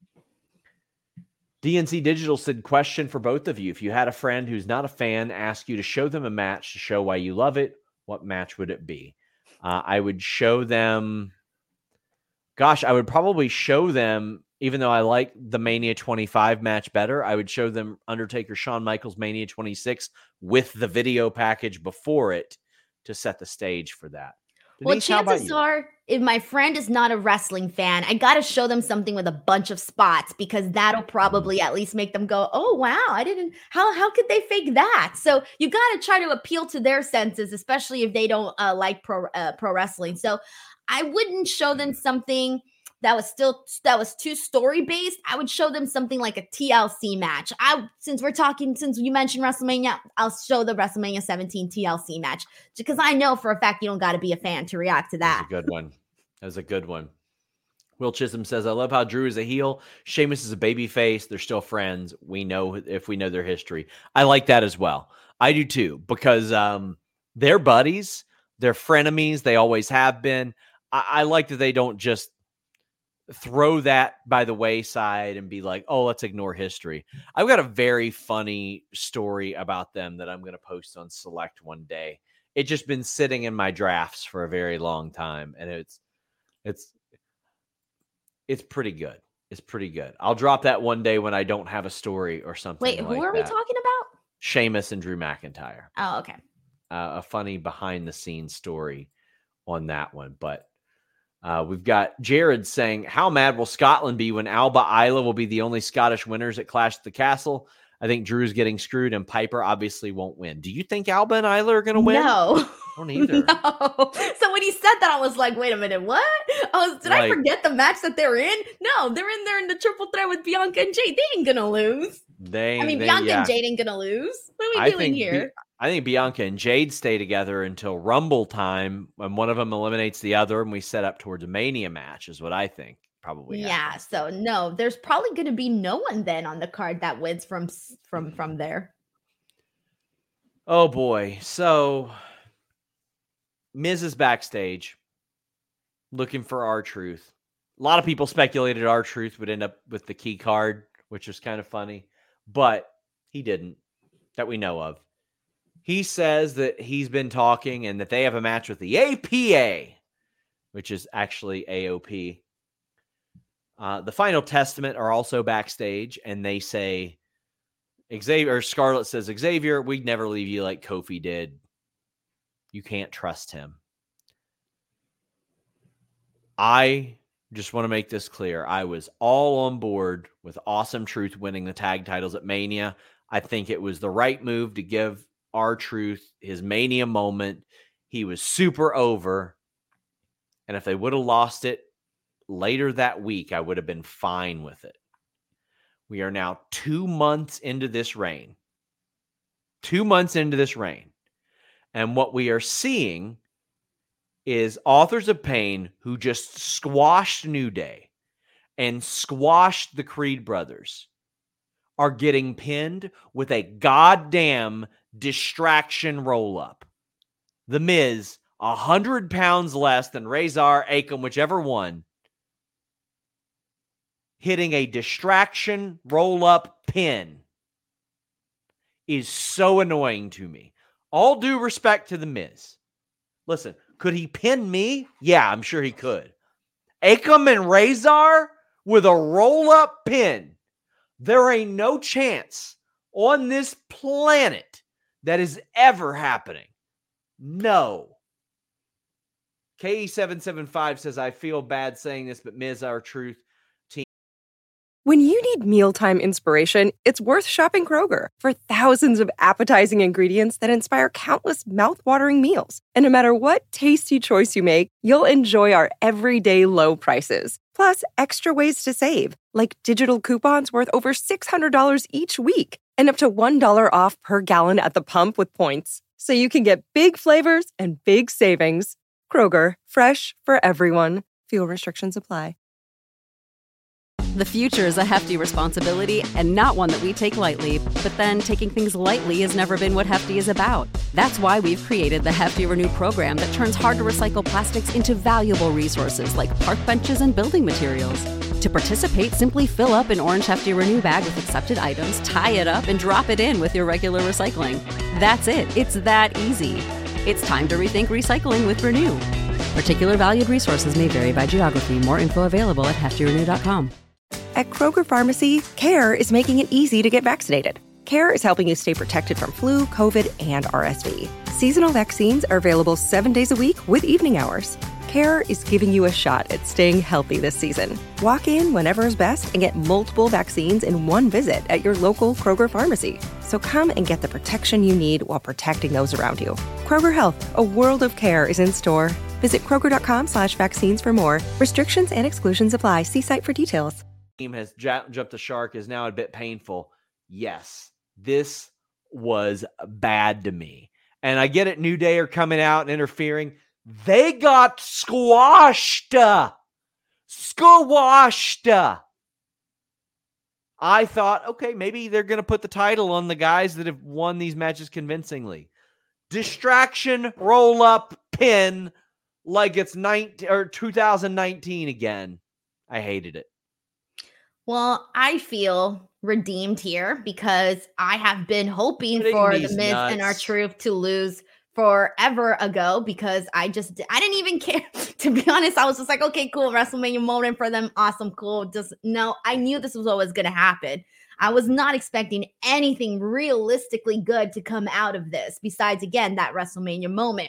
D N C Digital said, question for both of you. If you had a friend who's not a fan ask you to show them a match to show why you love it, what match would it be? Uh, I would show them, gosh, I would probably show them, even though I like the Mania twenty-five match better, I would show them Undertaker Shawn Michaels Mania twenty-six with the video package before it to set the stage for that. Denise, well, chances are, if my friend is not a wrestling fan, I got to show them something with a bunch of spots, because that'll probably at least make them go, oh, wow, I didn't, how, how could they fake that? So you got to try to appeal to their senses, especially if they don't uh, like pro, uh, pro wrestling. So I wouldn't show them something that was still, that was too story based. I would show them something like a T L C match. I, since we're talking, since you mentioned WrestleMania, I'll show the WrestleMania seventeen T L C match, because I know for a fact you don't got to be a fan to react to that. That's a good one. That was a good one. Will Chisholm says, I love how Drew is a heel. Sheamus is a baby face. They're still friends. We know if we know their history. I like that as well. I do too, because um, they're buddies. They're frenemies. They always have been. I, I like that they don't just throw that by the wayside and be like, oh, let's ignore history. I've got a very funny story about them that I'm going to post on Select one day. It's just been sitting in my drafts for a very long time, and it's it's it's pretty good. It's pretty good. I'll drop that one day when I don't have a story or something. Wait, who like are that. we talking about? Sheamus and Drew McIntyre. Oh, okay. Uh, a funny behind the scenes story on that one, but Uh, we've got Jared saying, how mad will Scotland be when Alba Isla will be the only Scottish winners at Clash at the Castle? I think Drew's getting screwed and Piper obviously won't win. Do you think Alba and Isla are going to win? No. I don't either. No. So when he said that, I was like, wait a minute, what? I was, did like, I forget the match that they're in? No, they're in there in the triple threat with Bianca and Jade. They ain't going to lose. They, I mean, they, Bianca yeah. and Jade ain't going to lose. What are we I doing think here? Be- I think Bianca and Jade stay together until Rumble time when one of them eliminates the other and we set up towards a Mania match is what I think probably Yeah, happens. so no, there's probably going to be no one then on the card that wins from from from there. Oh boy. So Miz is backstage looking for R-Truth. A lot of people speculated R-Truth would end up with the key card, which was kind of funny, but he didn't, that we know of. He says that he's been talking and that they have a match with the A P A, which is actually A O P. Uh, the Final Testament are also backstage, and they say, Xavier, or Scarlett says, Xavier, we'd never leave you like Kofi did. You can't trust him. I just want to make this clear. I was all on board with Awesome Truth winning the tag titles at Mania. I think it was the right move to give R-Truth his Mania moment. He was super over. And if they would have lost it later that week, I would have been fine with it. We are now two months into this reign. Two months into this reign. And what we are seeing is Authors of Pain who just squashed New Day and squashed the Creed brothers are getting pinned with a goddamn distraction roll-up. The Miz, one hundred pounds less than Razor, Akam, whichever one, hitting a distraction roll-up pin is so annoying to me. All due respect to The Miz. Listen, could he pin me? Yeah, I'm sure he could. Akam and Razor with a roll-up pin. There ain't no chance on this planet that is ever happening. No. K E seven seven five says, I feel bad saying this, but Miz, our truth. When you need mealtime inspiration, it's worth shopping Kroger for thousands of appetizing ingredients that inspire countless mouthwatering meals. And no matter what tasty choice you make, you'll enjoy our everyday low prices. Plus, extra ways to save, like digital coupons worth over six hundred dollars each week and up to one dollar off per gallon at the pump with points. So you can get big flavors and big savings. Kroger, fresh for everyone. Fuel restrictions apply. The future is a hefty responsibility and not one that we take lightly. But then taking things lightly has never been what Hefty is about. That's why we've created the Hefty Renew program that turns hard to recycle plastics into valuable resources like park benches and building materials. To participate, simply fill up an orange Hefty Renew bag with accepted items, tie it up, and drop it in with your regular recycling. That's it. It's that easy. It's time to rethink recycling with Renew. Particular valued resources may vary by geography. More info available at hefty renew dot com. At Kroger Pharmacy, CARE is making it easy to get vaccinated. CARE is helping you stay protected from flu, COVID, and R S V. Seasonal vaccines are available seven days a week with evening hours. CARE is giving you a shot at staying healthy this season. Walk in whenever is best and get multiple vaccines in one visit at your local Kroger Pharmacy. So come and get the protection you need while protecting those around you. Kroger Health, a world of care is in store. Visit Kroger.com slash vaccines for more. Restrictions and exclusions apply. See site for details. Team has j- jumped the shark is now a bit painful. Yes, this was bad to me. And I get it, New Day are coming out and interfering. They got squashed. Squashed. I thought, okay, maybe they're going to put the title on the guys that have won these matches convincingly. Distraction, roll up, pin, like it's nineteen or two thousand nineteen again. I hated it. Well, I feel redeemed here because I have been hoping Putting for these the Miz nuts. and R-Truth to lose forever ago because I just, I didn't even care. To be honest, I was just like, okay, cool, WrestleMania moment for them. Awesome, cool. Just, no, I knew this was always going to happen. I was not expecting anything realistically good to come out of this besides, again, that WrestleMania moment.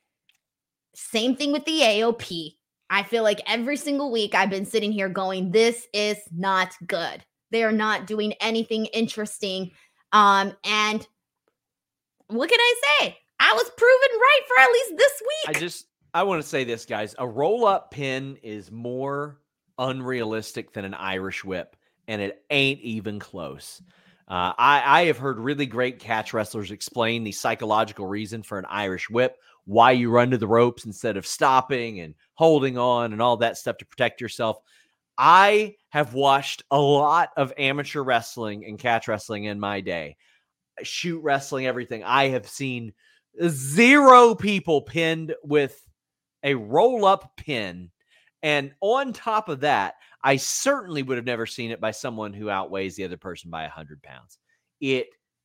Same thing with the A O P. I feel like every single week I've been sitting here going, this is not good. They are not doing anything interesting. Um, and what can I say? I was proven right for at least this week. I just, I want to say this, guys. A roll-up pin is more unrealistic than an Irish whip, and it ain't even close. Uh, I, I have heard really great catch wrestlers explain the psychological reason for an Irish whip, why you run to the ropes instead of stopping and holding on and all that stuff to protect yourself. I have watched a lot of amateur wrestling and catch wrestling in my day. Shoot wrestling, everything. I have seen zero people pinned with a roll-up pin. And on top of that, I certainly would have never seen it by someone who outweighs the other person by one hundred pounds. It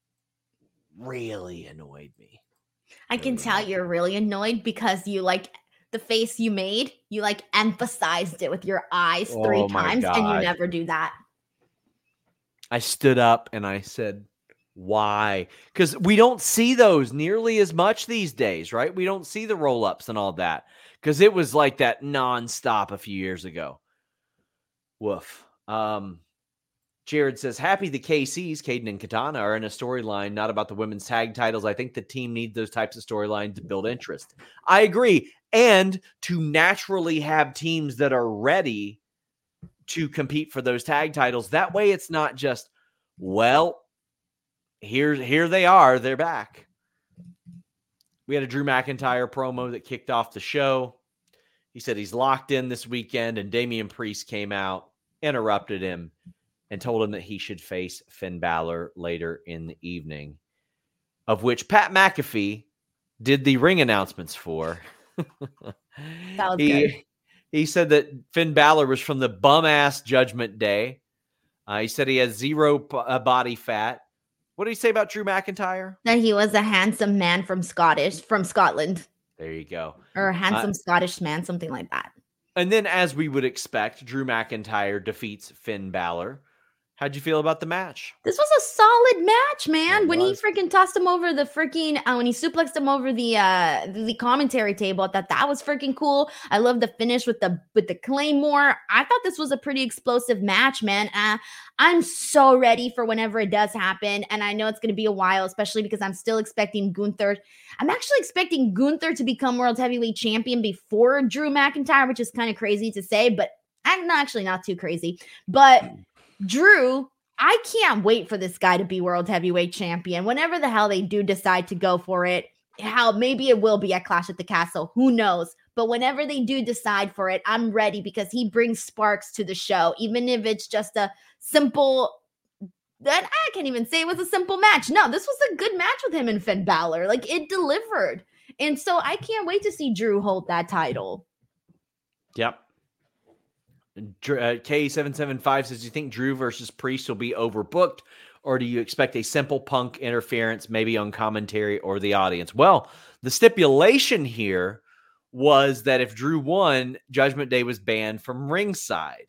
really annoyed me. I can tell you're really annoyed because you like the face you made, you like emphasized it with your eyes three Oh my times and you God. never do that. I stood up and I said, why? Because we don't see those nearly as much these days, right? We don't see the roll-ups and all that because it was like that nonstop a few years ago. Woof. Um, Jared says, happy the K Cs, Caden and Katana, are in a storyline not about the women's tag titles. I think the team needs those types of storylines to build interest. I agree. And to naturally have teams that are ready to compete for those tag titles. That way it's not just, well, here, here they are. They're back. We had a Drew McIntyre promo that kicked off the show. He said he's locked in this weekend, and Damian Priest came out interrupted him and told him that he should face Finn Balor later in the evening, of which Pat McAfee did the ring announcements for. That was he, good. He said that Finn Balor was from the bum-ass Judgment Day. Uh, he said he has zero p- uh, body fat. What did he say about Drew McIntyre? That he was a handsome man from Scottish, from Scotland. There you go. Or a handsome Uh, Scottish man, something like that. And then, as we would expect, Drew McIntyre defeats Finn Balor. How'd you feel about the match? This was a solid match, man. It When was. he freaking tossed him over the freaking, uh, when he suplexed him over the uh the commentary table, I thought that was freaking cool. I love the finish with the with the Claymore. I thought this was a pretty explosive match, man. Uh, I'm so ready for whenever it does happen, and I know it's going to be a while, especially because I'm still expecting Gunther. I'm actually expecting Gunther to become World Heavyweight Champion before Drew McIntyre, which is kind of crazy to say, but I'm not actually not too crazy, but. Drew, I can't wait for this guy to be World Heavyweight Champion. Whenever the hell they do decide to go for it, how maybe it will be at Clash at the Castle. Who knows? But whenever they do decide for it, I'm ready because he brings sparks to the show, even if it's just a simple. Then I can't even say it was a simple match. No, this was a good match with him and Finn Balor. Like it delivered. And so I can't wait to see Drew hold that title. Yep. Uh, K seven seven five says, do you think Drew versus Priest will be overbooked, or do you expect a simple Punk interference, maybe on commentary or the audience? Well, the stipulation here was that if Drew won, Judgment Day was banned from ringside.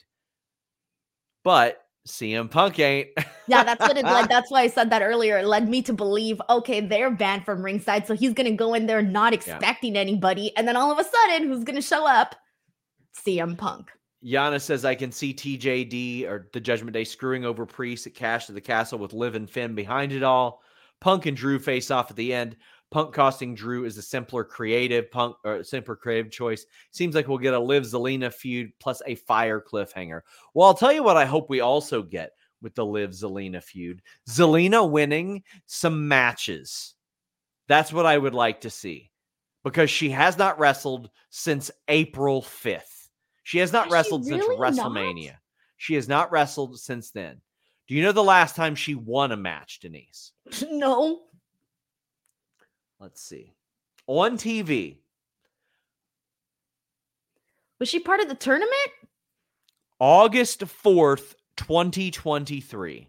But C M Punk ain't. Yeah, that's what it led. That's why I said that earlier. It led me to believe, okay, they're banned from ringside, so he's going to go in there not expecting yeah. anybody. And then all of a sudden, who's going to show up? C M Punk. Yana says, I can see T J D or the Judgment Day screwing over Priest at Cash to the Castle with Liv and Finn behind it all. Punk and Drew face off at the end. Punk costing Drew is a simpler creative Punk or simpler creative choice. Seems like we'll get a Liv Zelina feud plus a fire cliffhanger. Well, I'll tell you what I hope we also get with the Liv Zelina feud. Zelina winning some matches. That's what I would like to see, because she has not wrestled since April fifth. She has not Has wrestled she since really WrestleMania. not? She has not wrestled since then. Do you know the last time she won a match, Denise? No. Let's see. On T V. Was she part of the tournament? August fourth, twenty twenty-three.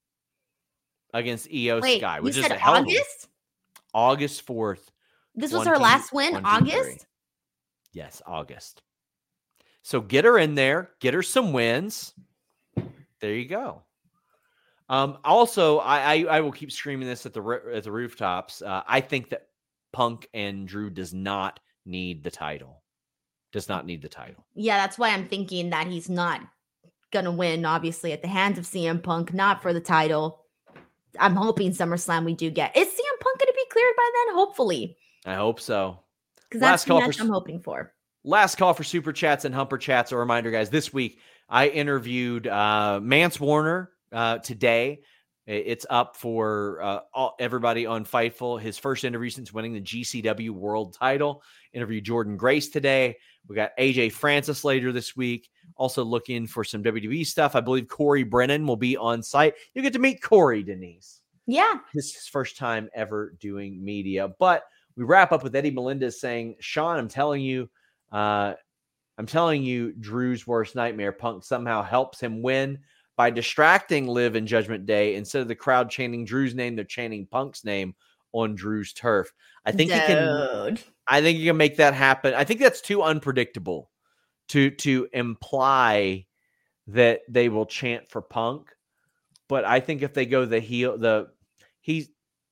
Against Io Wait, Sky. you Which is said a hell of a- August? August fourth. This was her last win, August? Yes, August. So get her in there. Get her some wins. There you go. Um, also, I, I I will keep screaming this at the at the rooftops. Uh, I think that Punk and Drew does not need the title. Does not need the title. Yeah, that's why I'm thinking that he's not going to win, obviously, at the hands of C M Punk, not for the title. I'm hoping SummerSlam we do get. Is C M Punk going to be cleared by then? Hopefully. I hope so. Because that's Last the call match for- I'm hoping for. Last call for super chats and humper chats. A reminder, guys, this week I interviewed uh, Mance Warner uh, today. It's up for uh, all, everybody on Fightful. His first interview since winning the G C W World Title. Interviewed Jordan Grace today. We got A J Francis later this week. Also looking for some W W E stuff. I believe Corey Brennan will be on site. You get to meet Corey, Denise. Yeah. This is his first time ever doing media. But we wrap up with Eddie Melendez saying, Sean, I'm telling you, Uh, I'm telling you, Drew's worst nightmare. Punk somehow helps him win by distracting Liv and Judgment Day. Instead of the crowd chanting Drew's name, they're chanting Punk's name on Drew's turf. I think Dude. he can. I think you can make that happen. I think that's too unpredictable to to imply that they will chant for Punk. But I think if they go the heel, the he's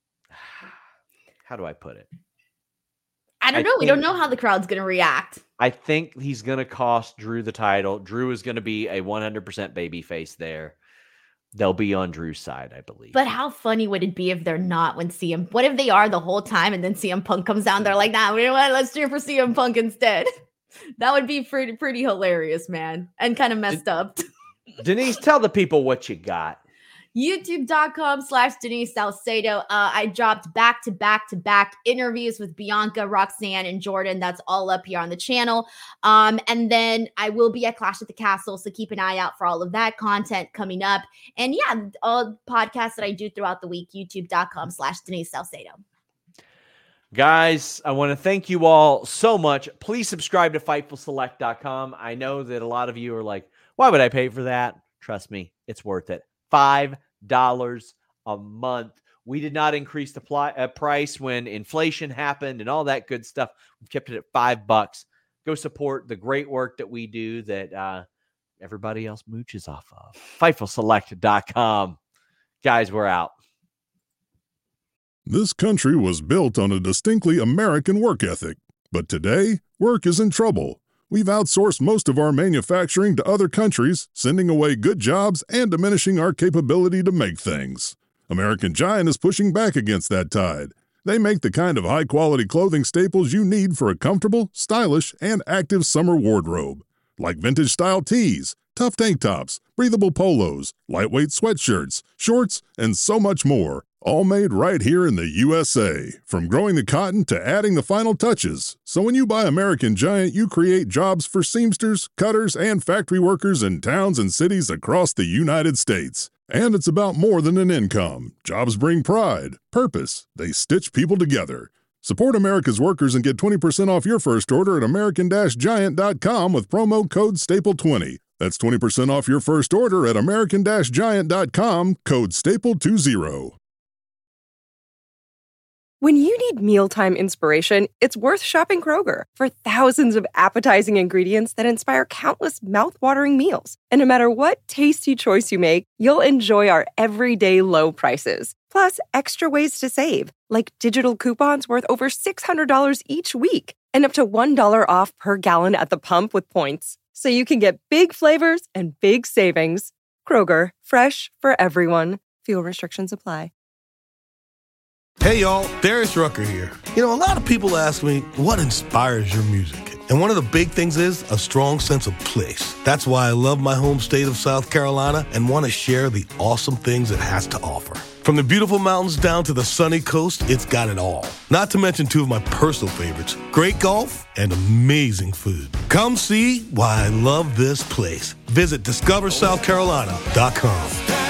how do I put it? I don't I know. We think- don't know how the crowd's going to react. I think he's going to cost Drew the title. Drew is going to be a one hundred percent babyface there. They'll be on Drew's side, I believe. But how funny would it be if they're not when C M... What if they are the whole time and then C M Punk comes down? They're like, nah, we know what? Let's cheer for C M Punk instead. That would be pretty, pretty hilarious, man. And kind of messed up. Denise, tell the people what you got. YouTube.com slash Denise Salcedo. Uh, I dropped back to back to back interviews with Bianca, Roxanne, and Jordan. That's all up here on the channel. Um, and then I will be at Clash at the Castle, so keep an eye out for all of that content coming up. And yeah, all podcasts that I do throughout the week, YouTube.com slash Denise Salcedo. Guys, I want to thank you all so much. Please subscribe to Fightful Select dot com. I know that a lot of you are like, why would I pay for that? Trust me, it's worth it. five dollars a month. We did not increase the pl- uh, price when inflation happened and all that good stuff. We've kept it at five bucks. Go support the great work that we do that uh, everybody else mooches off of. Fightful Select dot com. Guys, we're out. This country was built on a distinctly American work ethic, but today, work is in trouble. We've outsourced most of our manufacturing to other countries, sending away good jobs and diminishing our capability to make things. American Giant is pushing back against that tide. They make the kind of high-quality clothing staples you need for a comfortable, stylish, and active summer wardrobe, like vintage-style tees, tough tank tops, breathable polos, lightweight sweatshirts, shorts, and so much more. All made right here in the U S A, from growing the cotton to adding the final touches. So when you buy American Giant, you create jobs for seamsters, cutters, and factory workers in towns and cities across the United States. And it's about more than an income. Jobs bring pride, purpose. They stitch people together. Support America's workers and get twenty percent off your first order at American Giant dot com with promo code staple twenty. That's twenty percent off your first order at American Giant dot com, code staple twenty. When you need mealtime inspiration, it's worth shopping Kroger for thousands of appetizing ingredients that inspire countless mouth-watering meals. And no matter what tasty choice you make, you'll enjoy our everyday low prices. Plus, extra ways to save, like digital coupons worth over six hundred dollars each week and up to one dollar off per gallon at the pump with points. So you can get big flavors and big savings. Kroger, fresh for everyone. Fuel restrictions apply. Hey y'all, Darius Rucker here. You know, a lot of people ask me, what inspires your music? And one of the big things is a strong sense of place. That's why I love my home state of South Carolina and want to share the awesome things it has to offer. From the beautiful mountains down to the sunny coast, it's got it all. Not to mention two of my personal favorites, great golf and amazing food. Come see why I love this place. Visit discover south carolina dot com.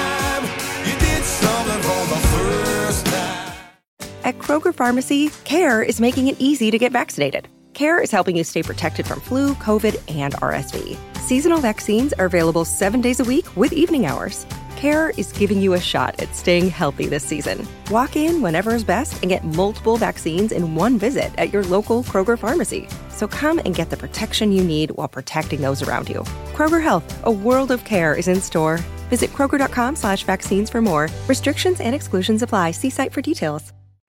At Kroger Pharmacy, CARE is making it easy to get vaccinated. CARE is helping you stay protected from flu, COVID, and R S V. Seasonal vaccines are available seven days a week with evening hours. CARE is giving you a shot at staying healthy this season. Walk in whenever is best and get multiple vaccines in one visit at your local Kroger Pharmacy. So come and get the protection you need while protecting those around you. Kroger Health, a world of care is in store. Visit Kroger.com slash vaccines for more. Restrictions and exclusions apply. See site for details.